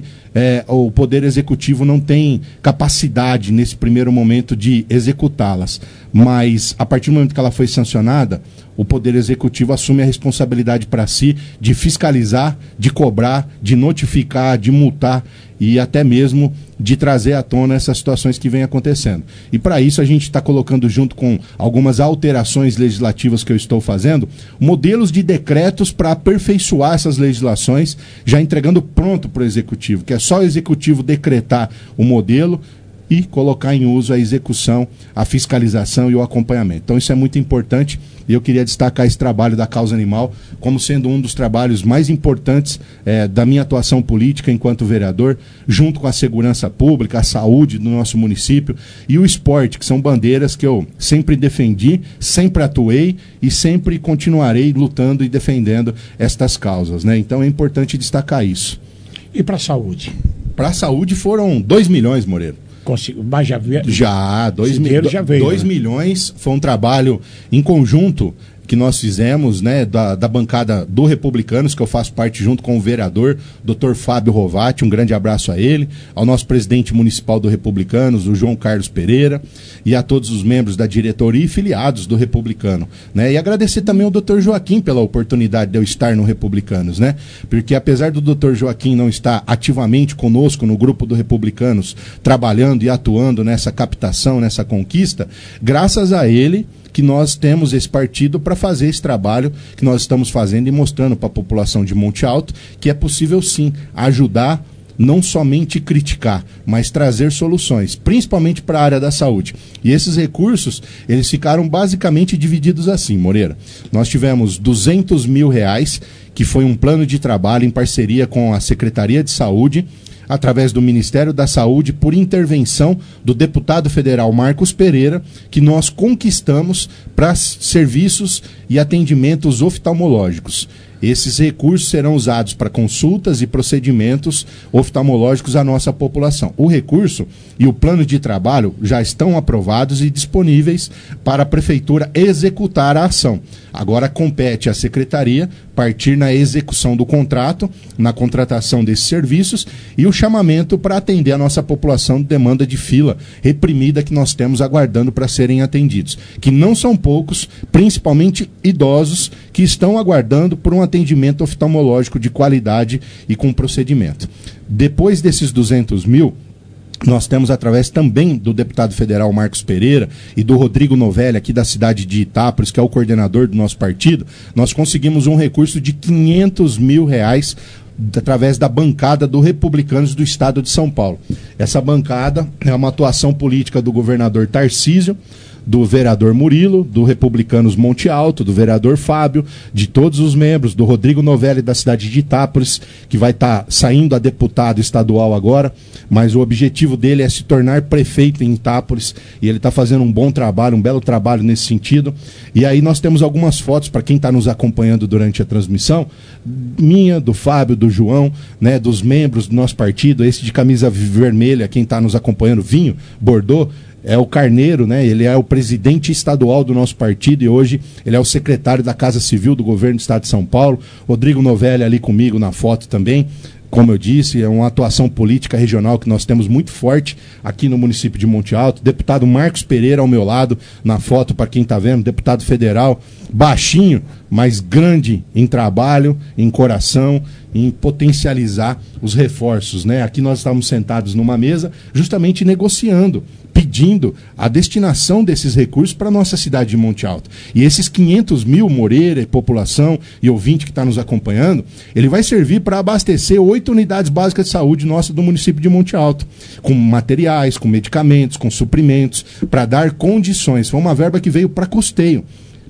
o Poder Executivo não tem capacidade nesse primeiro momento de executá-las, mas a partir do momento que ela foi sancionada, o Poder Executivo assume a responsabilidade para si de fiscalizar, de cobrar, de notificar, de multar e até mesmo de trazer à tona essas situações que vêm acontecendo. E para isso a gente está colocando, junto com algumas alterações legislativas que eu estou fazendo, modelos de decretos para aperfeiçoar essas legislações, já entregando pronto para o Executivo, que é só o Executivo decretar o modelo e colocar em uso a execução, a fiscalização e o acompanhamento. Então isso é muito importante e eu queria destacar esse trabalho da causa animal como sendo um dos trabalhos mais importantes da minha atuação política enquanto vereador, junto com a segurança pública, a saúde do nosso município e o esporte, que são bandeiras que eu sempre defendi, sempre atuei e sempre continuarei lutando e defendendo estas causas, né? Então é importante destacar isso. E para a saúde? Para a saúde foram 2 milhões, Moreira. Mas já veio? Já, 2 milhões. Foi um trabalho em conjunto que nós fizemos, né, da bancada do Republicanos, que eu faço parte junto com o vereador, Dr. Fábio Rovati, um grande abraço a ele, ao nosso presidente municipal do Republicanos, o João Carlos Pereira, e a todos os membros da diretoria e filiados do Republicano, né, e agradecer também ao Dr. Joaquim pela oportunidade de eu estar no Republicanos, né, porque apesar do Dr. Joaquim não estar ativamente conosco no grupo do Republicanos, trabalhando e atuando nessa captação, nessa conquista, graças a ele que nós temos esse partido para fazer esse trabalho que nós estamos fazendo e mostrando para a população de Monte Alto que é possível sim ajudar, não somente criticar, mas trazer soluções, principalmente para a área da saúde. E esses recursos, eles ficaram basicamente divididos assim, Moreira. Nós tivemos R$200 mil, que foi um plano de trabalho em parceria com a Secretaria de Saúde, através do Ministério da Saúde, por intervenção do deputado federal Marcos Pereira, que nós conquistamos para serviços e atendimentos oftalmológicos. Esses recursos serão usados para consultas e procedimentos oftalmológicos à nossa população. O recurso e o plano de trabalho já estão aprovados e disponíveis para a Prefeitura executar a ação. Agora compete à Secretaria partir na execução do contrato, na contratação desses serviços e o chamamento para atender a nossa população de demanda de fila reprimida que nós temos aguardando para serem atendidos. Que não são poucos, principalmente idosos, que estão aguardando por um atendimento oftalmológico de qualidade e com procedimento. Depois desses 200 mil, nós temos, através também do deputado federal Marcos Pereira e do Rodrigo Novelli, aqui da cidade de Itápolis, que é o coordenador do nosso partido, nós conseguimos um recurso de R$500 mil através da bancada do Republicanos do Estado de São Paulo. Essa bancada é uma atuação política do governador Tarcísio, do vereador Murilo, do Republicanos Monte Alto, do vereador Fábio, de todos os membros, do Rodrigo Novelli da cidade de Itápolis, que vai estar saindo a deputado estadual agora, mas o objetivo dele é se tornar prefeito em Itápolis, e ele está fazendo um bom trabalho, um belo trabalho nesse sentido. E aí nós temos algumas fotos para quem está nos acompanhando durante a transmissão, minha, do Fábio, do João, né, dos membros do nosso partido, esse de camisa vermelha, quem está nos acompanhando, Vinho, Bordeaux, é o Carneiro, né? Ele é o presidente estadual do nosso partido e hoje ele é o secretário da Casa Civil do governo do Estado de São Paulo. Rodrigo Novelli ali comigo na foto também. Como eu disse, é uma atuação política regional que nós temos muito forte aqui no município de Monte Alto. Deputado Marcos Pereira ao meu lado na foto, para quem está vendo, deputado federal, baixinho, mas grande em trabalho, em coração, em potencializar os reforços, né? Aqui nós estávamos sentados numa mesa justamente negociando, pedindo a destinação desses recursos para a nossa cidade de Monte Alto. E esses 500 mil, Moreira e população e ouvinte que está nos acompanhando, ele vai servir para abastecer 8 unidades básicas de saúde nossa do município de Monte Alto, com materiais, com medicamentos, com suprimentos, para dar condições. Foi uma verba que veio para custeio.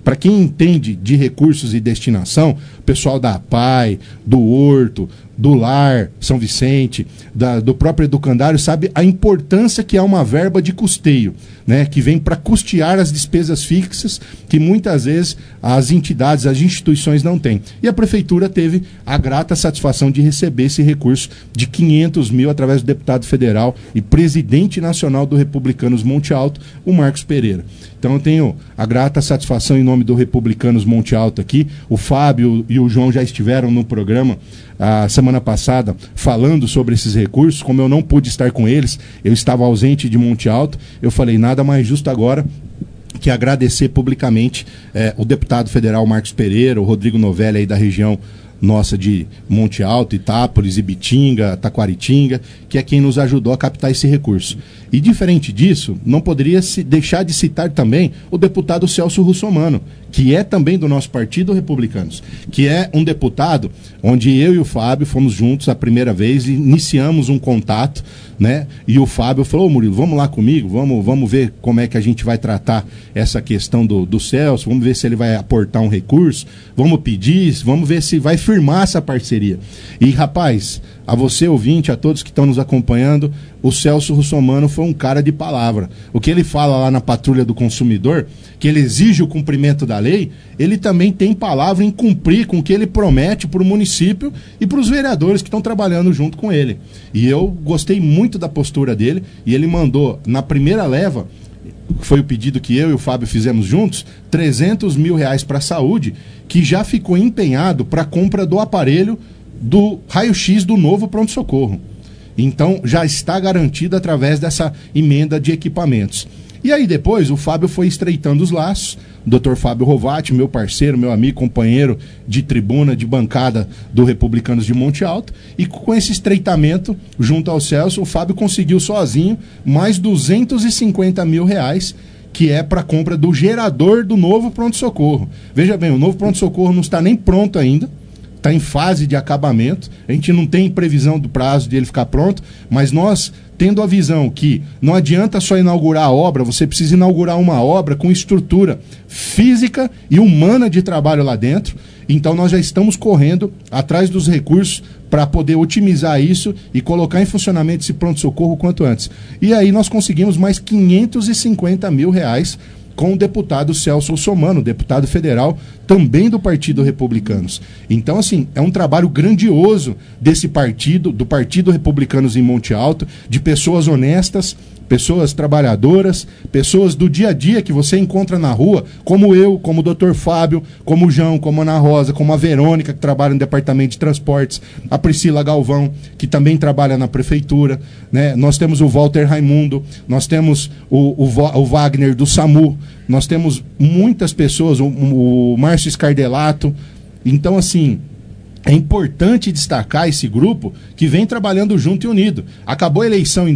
para quem entende de recursos e destinação, o pessoal da APAI, do Horto, do Lar, São Vicente, do próprio educandário, sabe a importância que é uma verba de custeio, né, que vem para custear as despesas fixas que muitas vezes as entidades, as instituições não têm. E a prefeitura teve a grata satisfação de receber esse recurso de 500 mil através do deputado federal e presidente nacional do Republicanos Monte Alto, o Marcos Pereira. Então eu tenho a grata satisfação em nome do Republicanos Monte Alto aqui. O Fábio e o João já estiveram no programa a semana passada falando sobre esses recursos. Como eu não pude estar com eles, eu estava ausente de Monte Alto, eu falei, nada mais justo agora que agradecer publicamente o deputado federal Marcos Pereira, o Rodrigo Novelli aí da região nossa de Monte Alto, Itápolis, Ibitinga, Taquaritinga, que é quem nos ajudou a captar esse recurso. E diferente disso, não poderia se deixar de citar também o deputado Celso Russomano, que é também do nosso partido Republicanos, que é um deputado onde eu e o Fábio fomos juntos a primeira vez e iniciamos um contato, né? E o Fábio falou, Murilo, vamos lá comigo, vamos ver como é que a gente vai tratar essa questão do Celso, vamos ver se ele vai aportar um recurso, vamos pedir, vamos ver se vai firmar essa parceria. E, rapaz, a você, ouvinte, a todos que estão nos acompanhando, o Celso Russomano foi um cara de palavra. O que ele fala lá na Patrulha do Consumidor, que ele exige o cumprimento da lei, ele também tem palavra em cumprir com o que ele promete para o município e para os vereadores que estão trabalhando junto com ele. E eu gostei muito da postura dele, e ele mandou, na primeira leva, que foi o pedido que eu e o Fábio fizemos juntos, 300 mil reais para a saúde, que já ficou empenhado para a compra do aparelho do raio-x do novo pronto-socorro. Então, já está garantido através dessa emenda de equipamentos. E aí depois o Fábio foi estreitando os laços, o Dr. Fábio Rovati, meu parceiro, meu amigo, companheiro de tribuna, de bancada do Republicanos de Monte Alto, e com esse estreitamento, junto ao Celso, o Fábio conseguiu sozinho mais 250 mil reais, que é para a compra do gerador do novo pronto-socorro. Veja bem, o novo pronto-socorro não está nem pronto ainda, está em fase de acabamento, a gente não tem previsão do prazo de ele ficar pronto, mas nós, tendo a visão que não adianta só inaugurar a obra, você precisa inaugurar uma obra com estrutura física e humana de trabalho lá dentro, então nós já estamos correndo atrás dos recursos para poder otimizar isso e colocar em funcionamento esse pronto-socorro quanto antes. E aí nós conseguimos mais 550 mil reais com o deputado Celso Russomano, deputado federal, também do Partido Republicanos. Então, assim, é um trabalho grandioso desse partido, do Partido Republicanos em Monte Alto, de pessoas honestas, pessoas trabalhadoras, pessoas do dia a dia que você encontra na rua, como eu, como o Dr. Fábio, como o João, como a Ana Rosa, como a Verônica, que trabalha no Departamento de Transportes, a Priscila Galvão, que também trabalha na Prefeitura, né? Nós temos o Walter Raimundo, nós temos o Wagner do SAMU, nós temos muitas pessoas, o Márcio Scardelato. Então, assim, é importante destacar esse grupo que vem trabalhando junto e unido. Acabou a eleição em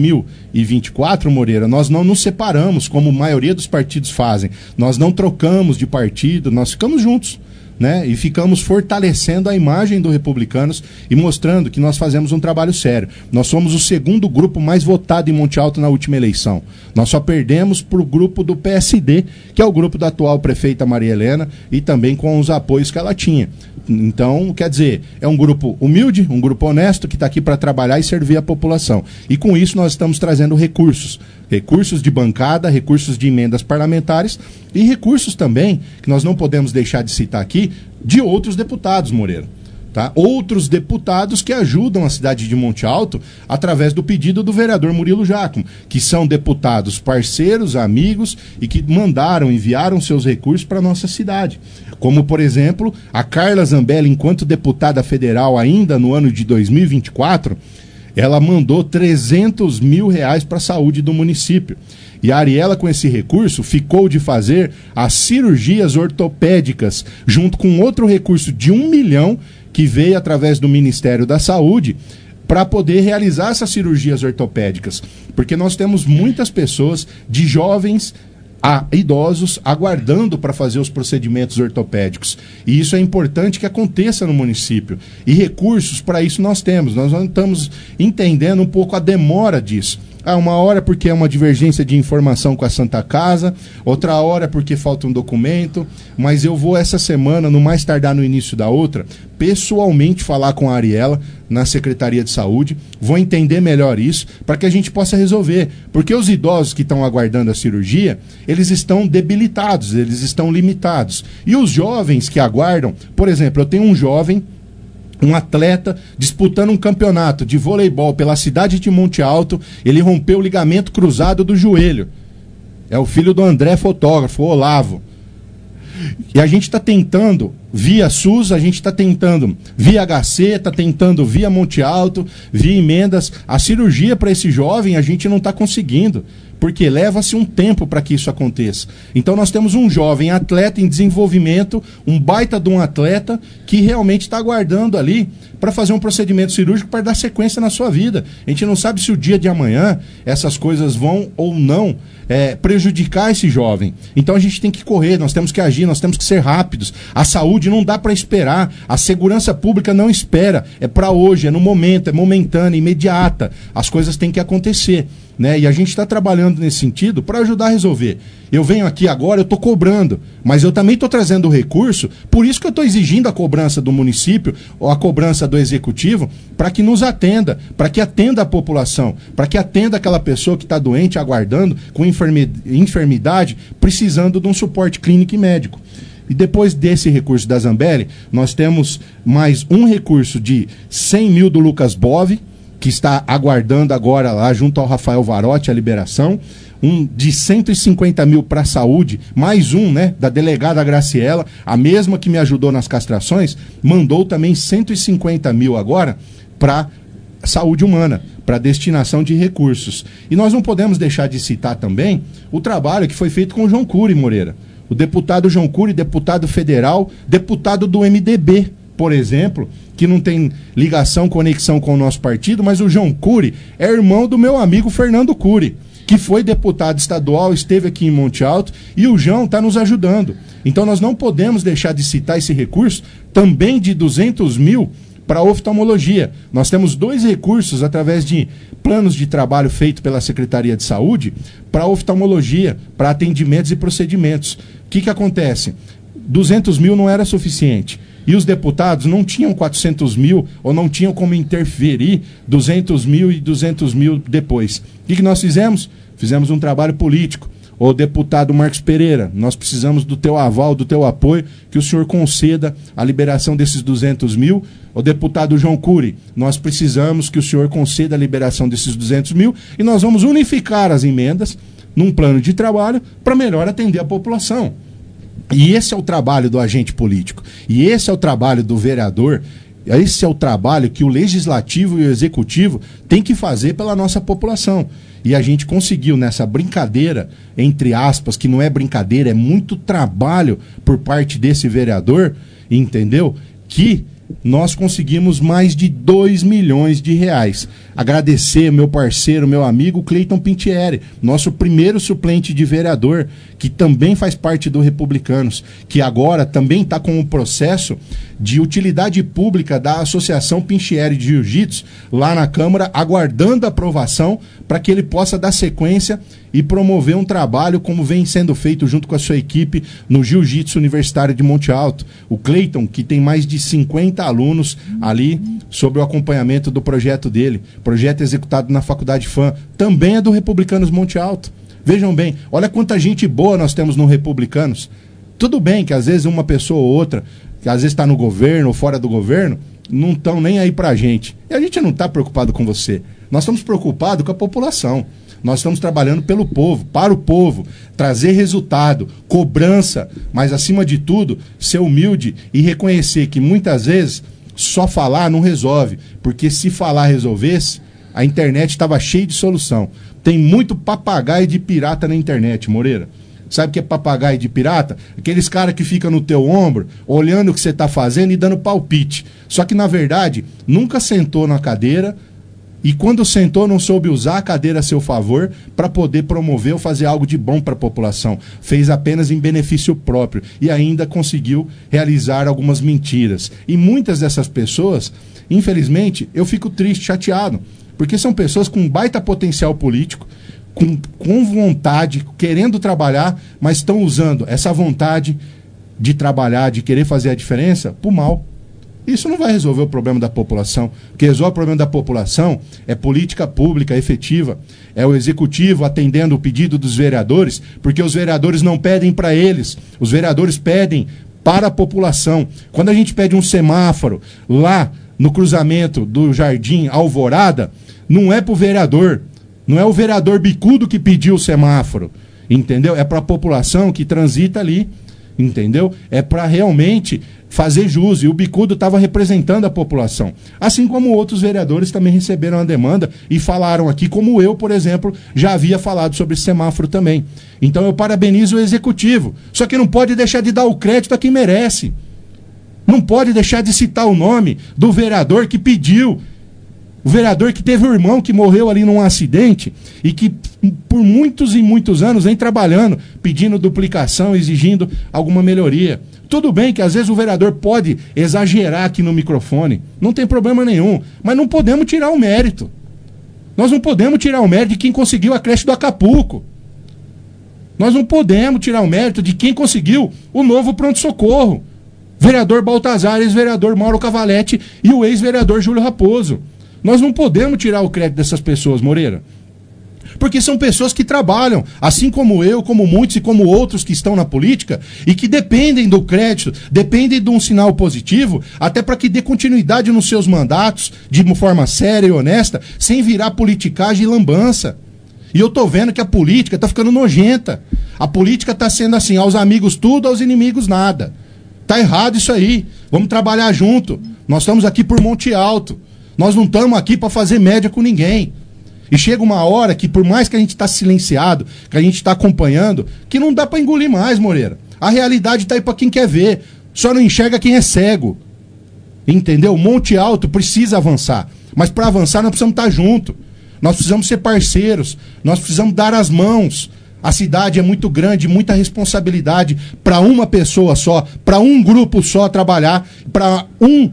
2024, Moreira, nós não nos separamos, como a maioria dos partidos fazem. Nós não trocamos de partido, nós ficamos juntos, né? E ficamos fortalecendo a imagem do Republicanos e mostrando que nós fazemos um trabalho sério. Nós somos o segundo grupo mais votado em Monte Alto na última eleição. Nós só perdemos para o grupo do PSD, que é o grupo da atual prefeita Maria Helena, e também com os apoios que ela tinha. Então, quer dizer, é um grupo humilde, um grupo honesto, que está aqui para trabalhar e servir a população. E com isso nós estamos trazendo recursos de bancada, recursos de emendas parlamentares e recursos também, que nós não podemos deixar de citar aqui, de outros deputados, Moreira. Tá? Outros deputados que ajudam a cidade de Monte Alto através do pedido do vereador Murilo Giacomo, que são deputados parceiros, amigos e que enviaram seus recursos para a nossa cidade. Como, por exemplo, a Carla Zambelli, enquanto deputada federal ainda no ano de 2024, ela mandou 300 mil reais para a saúde do município. E a Ariela, com esse recurso, ficou de fazer as cirurgias ortopédicas, junto com outro recurso de 1 milhão, que veio através do Ministério da Saúde, para poder realizar essas cirurgias ortopédicas. Porque nós temos muitas pessoas, de jovens a idosos, aguardando para fazer os procedimentos ortopédicos. E isso é importante que aconteça no município. E recursos para isso nós temos. Nós não estamos entendendo um pouco a demora disso. Uma hora porque é uma divergência de informação com a Santa Casa, outra hora porque falta um documento, mas eu vou essa semana, no mais tardar no início da outra, pessoalmente falar com a Ariela na Secretaria de Saúde, vou entender melhor isso, para que a gente possa resolver, porque os idosos que estão aguardando a cirurgia, eles estão debilitados, eles estão limitados, e os jovens que aguardam, por exemplo, eu tenho um jovem, um atleta disputando um campeonato de voleibol pela cidade de Monte Alto, ele rompeu o ligamento cruzado do joelho. É o filho do André, fotógrafo, o Olavo. E a gente está tentando, via SUS, a gente está tentando via HC, está tentando via Monte Alto, via emendas. A cirurgia para esse jovem a gente não está conseguindo, porque leva-se um tempo para que isso aconteça. Então nós temos um jovem atleta em desenvolvimento, um baita de um atleta que realmente está aguardando ali para fazer um procedimento cirúrgico para dar sequência na sua vida. A gente não sabe se o dia de amanhã essas coisas vão ou não prejudicar esse jovem. Então a gente tem que correr, nós temos que agir, nós temos que ser rápidos. A saúde não dá para esperar, a segurança pública não espera, é para hoje, é no momento, é momentânea, imediata. As coisas têm que acontecer, né? E a gente está trabalhando nesse sentido para ajudar a resolver. Eu venho aqui agora, eu estou cobrando, mas eu também estou trazendo o recurso, por isso que eu estou exigindo a cobrança do município, ou a cobrança do executivo, para que nos atenda, para que atenda a população, para que atenda aquela pessoa que está doente, aguardando, com enfermidade, precisando de um suporte clínico e médico. E depois desse recurso da Zambelli, nós temos mais um recurso de 100 mil do Lucas Bove, que está aguardando agora lá junto ao Rafael Varotti a liberação, um de 150 mil para a saúde, mais um, né, da delegada Graciela, a mesma que me ajudou nas castrações, mandou também 150 mil agora para saúde humana, para destinação de recursos. E nós não podemos deixar de citar também o trabalho que foi feito com o João Cury, Moreira. O deputado João Cury, deputado federal, deputado do MDB, por exemplo, que não tem ligação, conexão com o nosso partido, mas o João Cury é irmão do meu amigo Fernando Cury, que foi deputado estadual, esteve aqui em Monte Alto, e o João está nos ajudando. Então nós não podemos deixar de citar esse recurso, também de 200 mil para oftalmologia. Nós temos 2 recursos através de planos de trabalho feito pela Secretaria de Saúde para oftalmologia, para atendimentos e procedimentos. O que acontece? 200 mil não era suficiente. E os deputados não tinham 400 mil ou não tinham como interferir 200 mil e 200 mil depois. O que nós fizemos? Fizemos um trabalho político. Ô deputado Marcos Pereira, nós precisamos do teu aval, do teu apoio, que o senhor conceda a liberação desses 200 mil. Ô deputado João Cury, nós precisamos que o senhor conceda a liberação desses 200 mil e nós vamos unificar as emendas num plano de trabalho para melhor atender a população. E esse é o trabalho do agente político. E esse é o trabalho do vereador. Esse é o trabalho que o legislativo e o executivo têm que fazer pela nossa população. E a gente conseguiu nessa brincadeira, entre aspas, que não é brincadeira, é muito trabalho por parte desse vereador, entendeu? Que nós conseguimos mais de 2 milhões de reais. Agradecer meu parceiro, meu amigo Cleiton Pintieri, nosso primeiro suplente de vereador, que também faz parte do Republicanos, que agora também está com o processo de utilidade pública da Associação Pintieri de Jiu-Jitsu lá na Câmara, aguardando a aprovação para que ele possa dar sequência e promover um trabalho como vem sendo feito junto com a sua equipe no Jiu-Jitsu Universitário de Monte Alto. O Cleiton, que tem mais de 50 alunos ali sob o acompanhamento do projeto dele, projeto executado na Faculdade FAM, também é do Republicanos Monte Alto. Vejam bem, olha quanta gente boa nós temos no Republicanos. Tudo bem que às vezes uma pessoa ou outra, que às vezes está no governo ou fora do governo, não estão nem aí pra gente. E a gente não está preocupado com você. Nós estamos preocupados com a população. Nós estamos trabalhando pelo povo, para o povo, trazer resultado, cobrança, mas acima de tudo, ser humilde e reconhecer que muitas vezes só falar não resolve, porque se falar resolvesse, a internet estava cheia de solução. Tem muito papagaio de pirata na internet, Moreira. Sabe o que é papagaio de pirata? Aqueles caras que ficam no teu ombro, olhando o que você está fazendo e dando palpite. Só que, na verdade, nunca sentou na cadeira e quando sentou não soube usar a cadeira a seu favor para poder promover ou fazer algo de bom para a população. Fez apenas em benefício próprio e ainda conseguiu realizar algumas mentiras. E muitas dessas pessoas, infelizmente, eu fico triste, chateado, Porque são pessoas com baita potencial político, com vontade, querendo trabalhar, mas estão usando essa vontade de trabalhar, de querer fazer a diferença, pro mal. Isso não vai resolver o problema da população. O que resolve o problema da população é política pública efetiva, é o executivo atendendo o pedido dos vereadores, porque os vereadores não pedem para eles, os vereadores pedem para a população. Quando a gente pede um semáforo lá no cruzamento do Jardim Alvorada, não é para o vereador, não é o vereador bicudo que pediu o semáforo, entendeu? É para a população que transita ali, entendeu? É para realmente fazer jus, e o bicudo estava representando a população. Assim como outros vereadores também receberam a demanda e falaram aqui, como eu, por exemplo, já havia falado sobre semáforo também. Então eu parabenizo o executivo, só que não pode deixar de dar o crédito a quem merece. Não pode deixar de citar o nome do vereador que pediu, o vereador que teve um irmão que morreu ali num acidente e que por muitos e muitos anos vem trabalhando, pedindo duplicação, exigindo alguma melhoria. Tudo bem que às vezes o vereador pode exagerar aqui no microfone, não tem problema nenhum, mas não podemos tirar o mérito. Nós não podemos tirar o mérito de quem conseguiu a creche do Acapulco. Nós não podemos tirar o mérito de quem conseguiu o novo pronto-socorro. Vereador Baltazar, ex-vereador Mauro Cavalletti e o ex-vereador Júlio Raposo. Nós não podemos tirar o crédito dessas pessoas, Moreira. Porque são pessoas que trabalham, assim como eu, como muitos e como outros que estão na política, e que dependem do crédito, dependem de um sinal positivo, até para que dê continuidade nos seus mandatos, de uma forma séria e honesta, sem virar politicagem e lambança. E eu tô vendo que a política tá ficando nojenta. A política tá sendo assim, aos amigos tudo, aos inimigos nada. Tá errado isso aí. Vamos trabalhar junto. Nós estamos aqui por Monte Alto. Nós não estamos aqui para fazer média com ninguém. E chega uma hora que, por mais que a gente está silenciado, que a gente está acompanhando, que não dá para engolir mais, Moreira. A realidade está aí para quem quer ver. Só não enxerga quem é cego. Entendeu? Monte Alto precisa avançar. Mas para avançar nós precisamos estar juntos. Nós precisamos ser parceiros. Nós precisamos dar as mãos. A cidade é muito grande, muita responsabilidade para uma pessoa só, para um grupo só trabalhar, para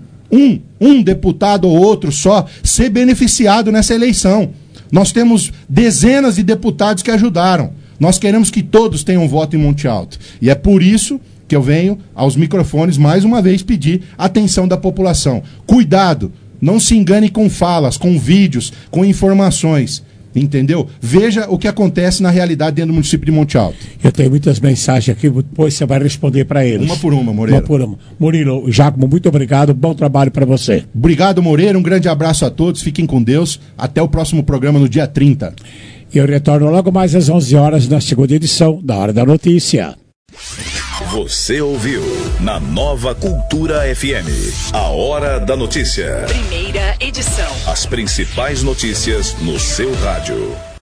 um deputado ou outro só ser beneficiado nessa eleição. Nós temos dezenas de deputados que ajudaram. Nós queremos que todos tenham voto em Monte Alto. E é por isso que eu venho aos microfones mais uma vez pedir a atenção da população. Cuidado, não se engane com falas, com vídeos, com informações. Entendeu? Veja o que acontece na realidade dentro do município de Monte Alto. Eu tenho muitas mensagens aqui, depois você vai responder para eles. Uma por uma, Moreira. Uma por uma. Murilo, Jacomo, muito obrigado, bom trabalho para você. Obrigado, Moreira, um grande abraço a todos, fiquem com Deus, até o próximo programa no dia 30. E eu retorno logo mais às 11 horas na segunda edição da Hora da Notícia. Você ouviu na Nova Cultura FM, a Hora da Notícia. Primeira edição. As principais notícias no seu rádio.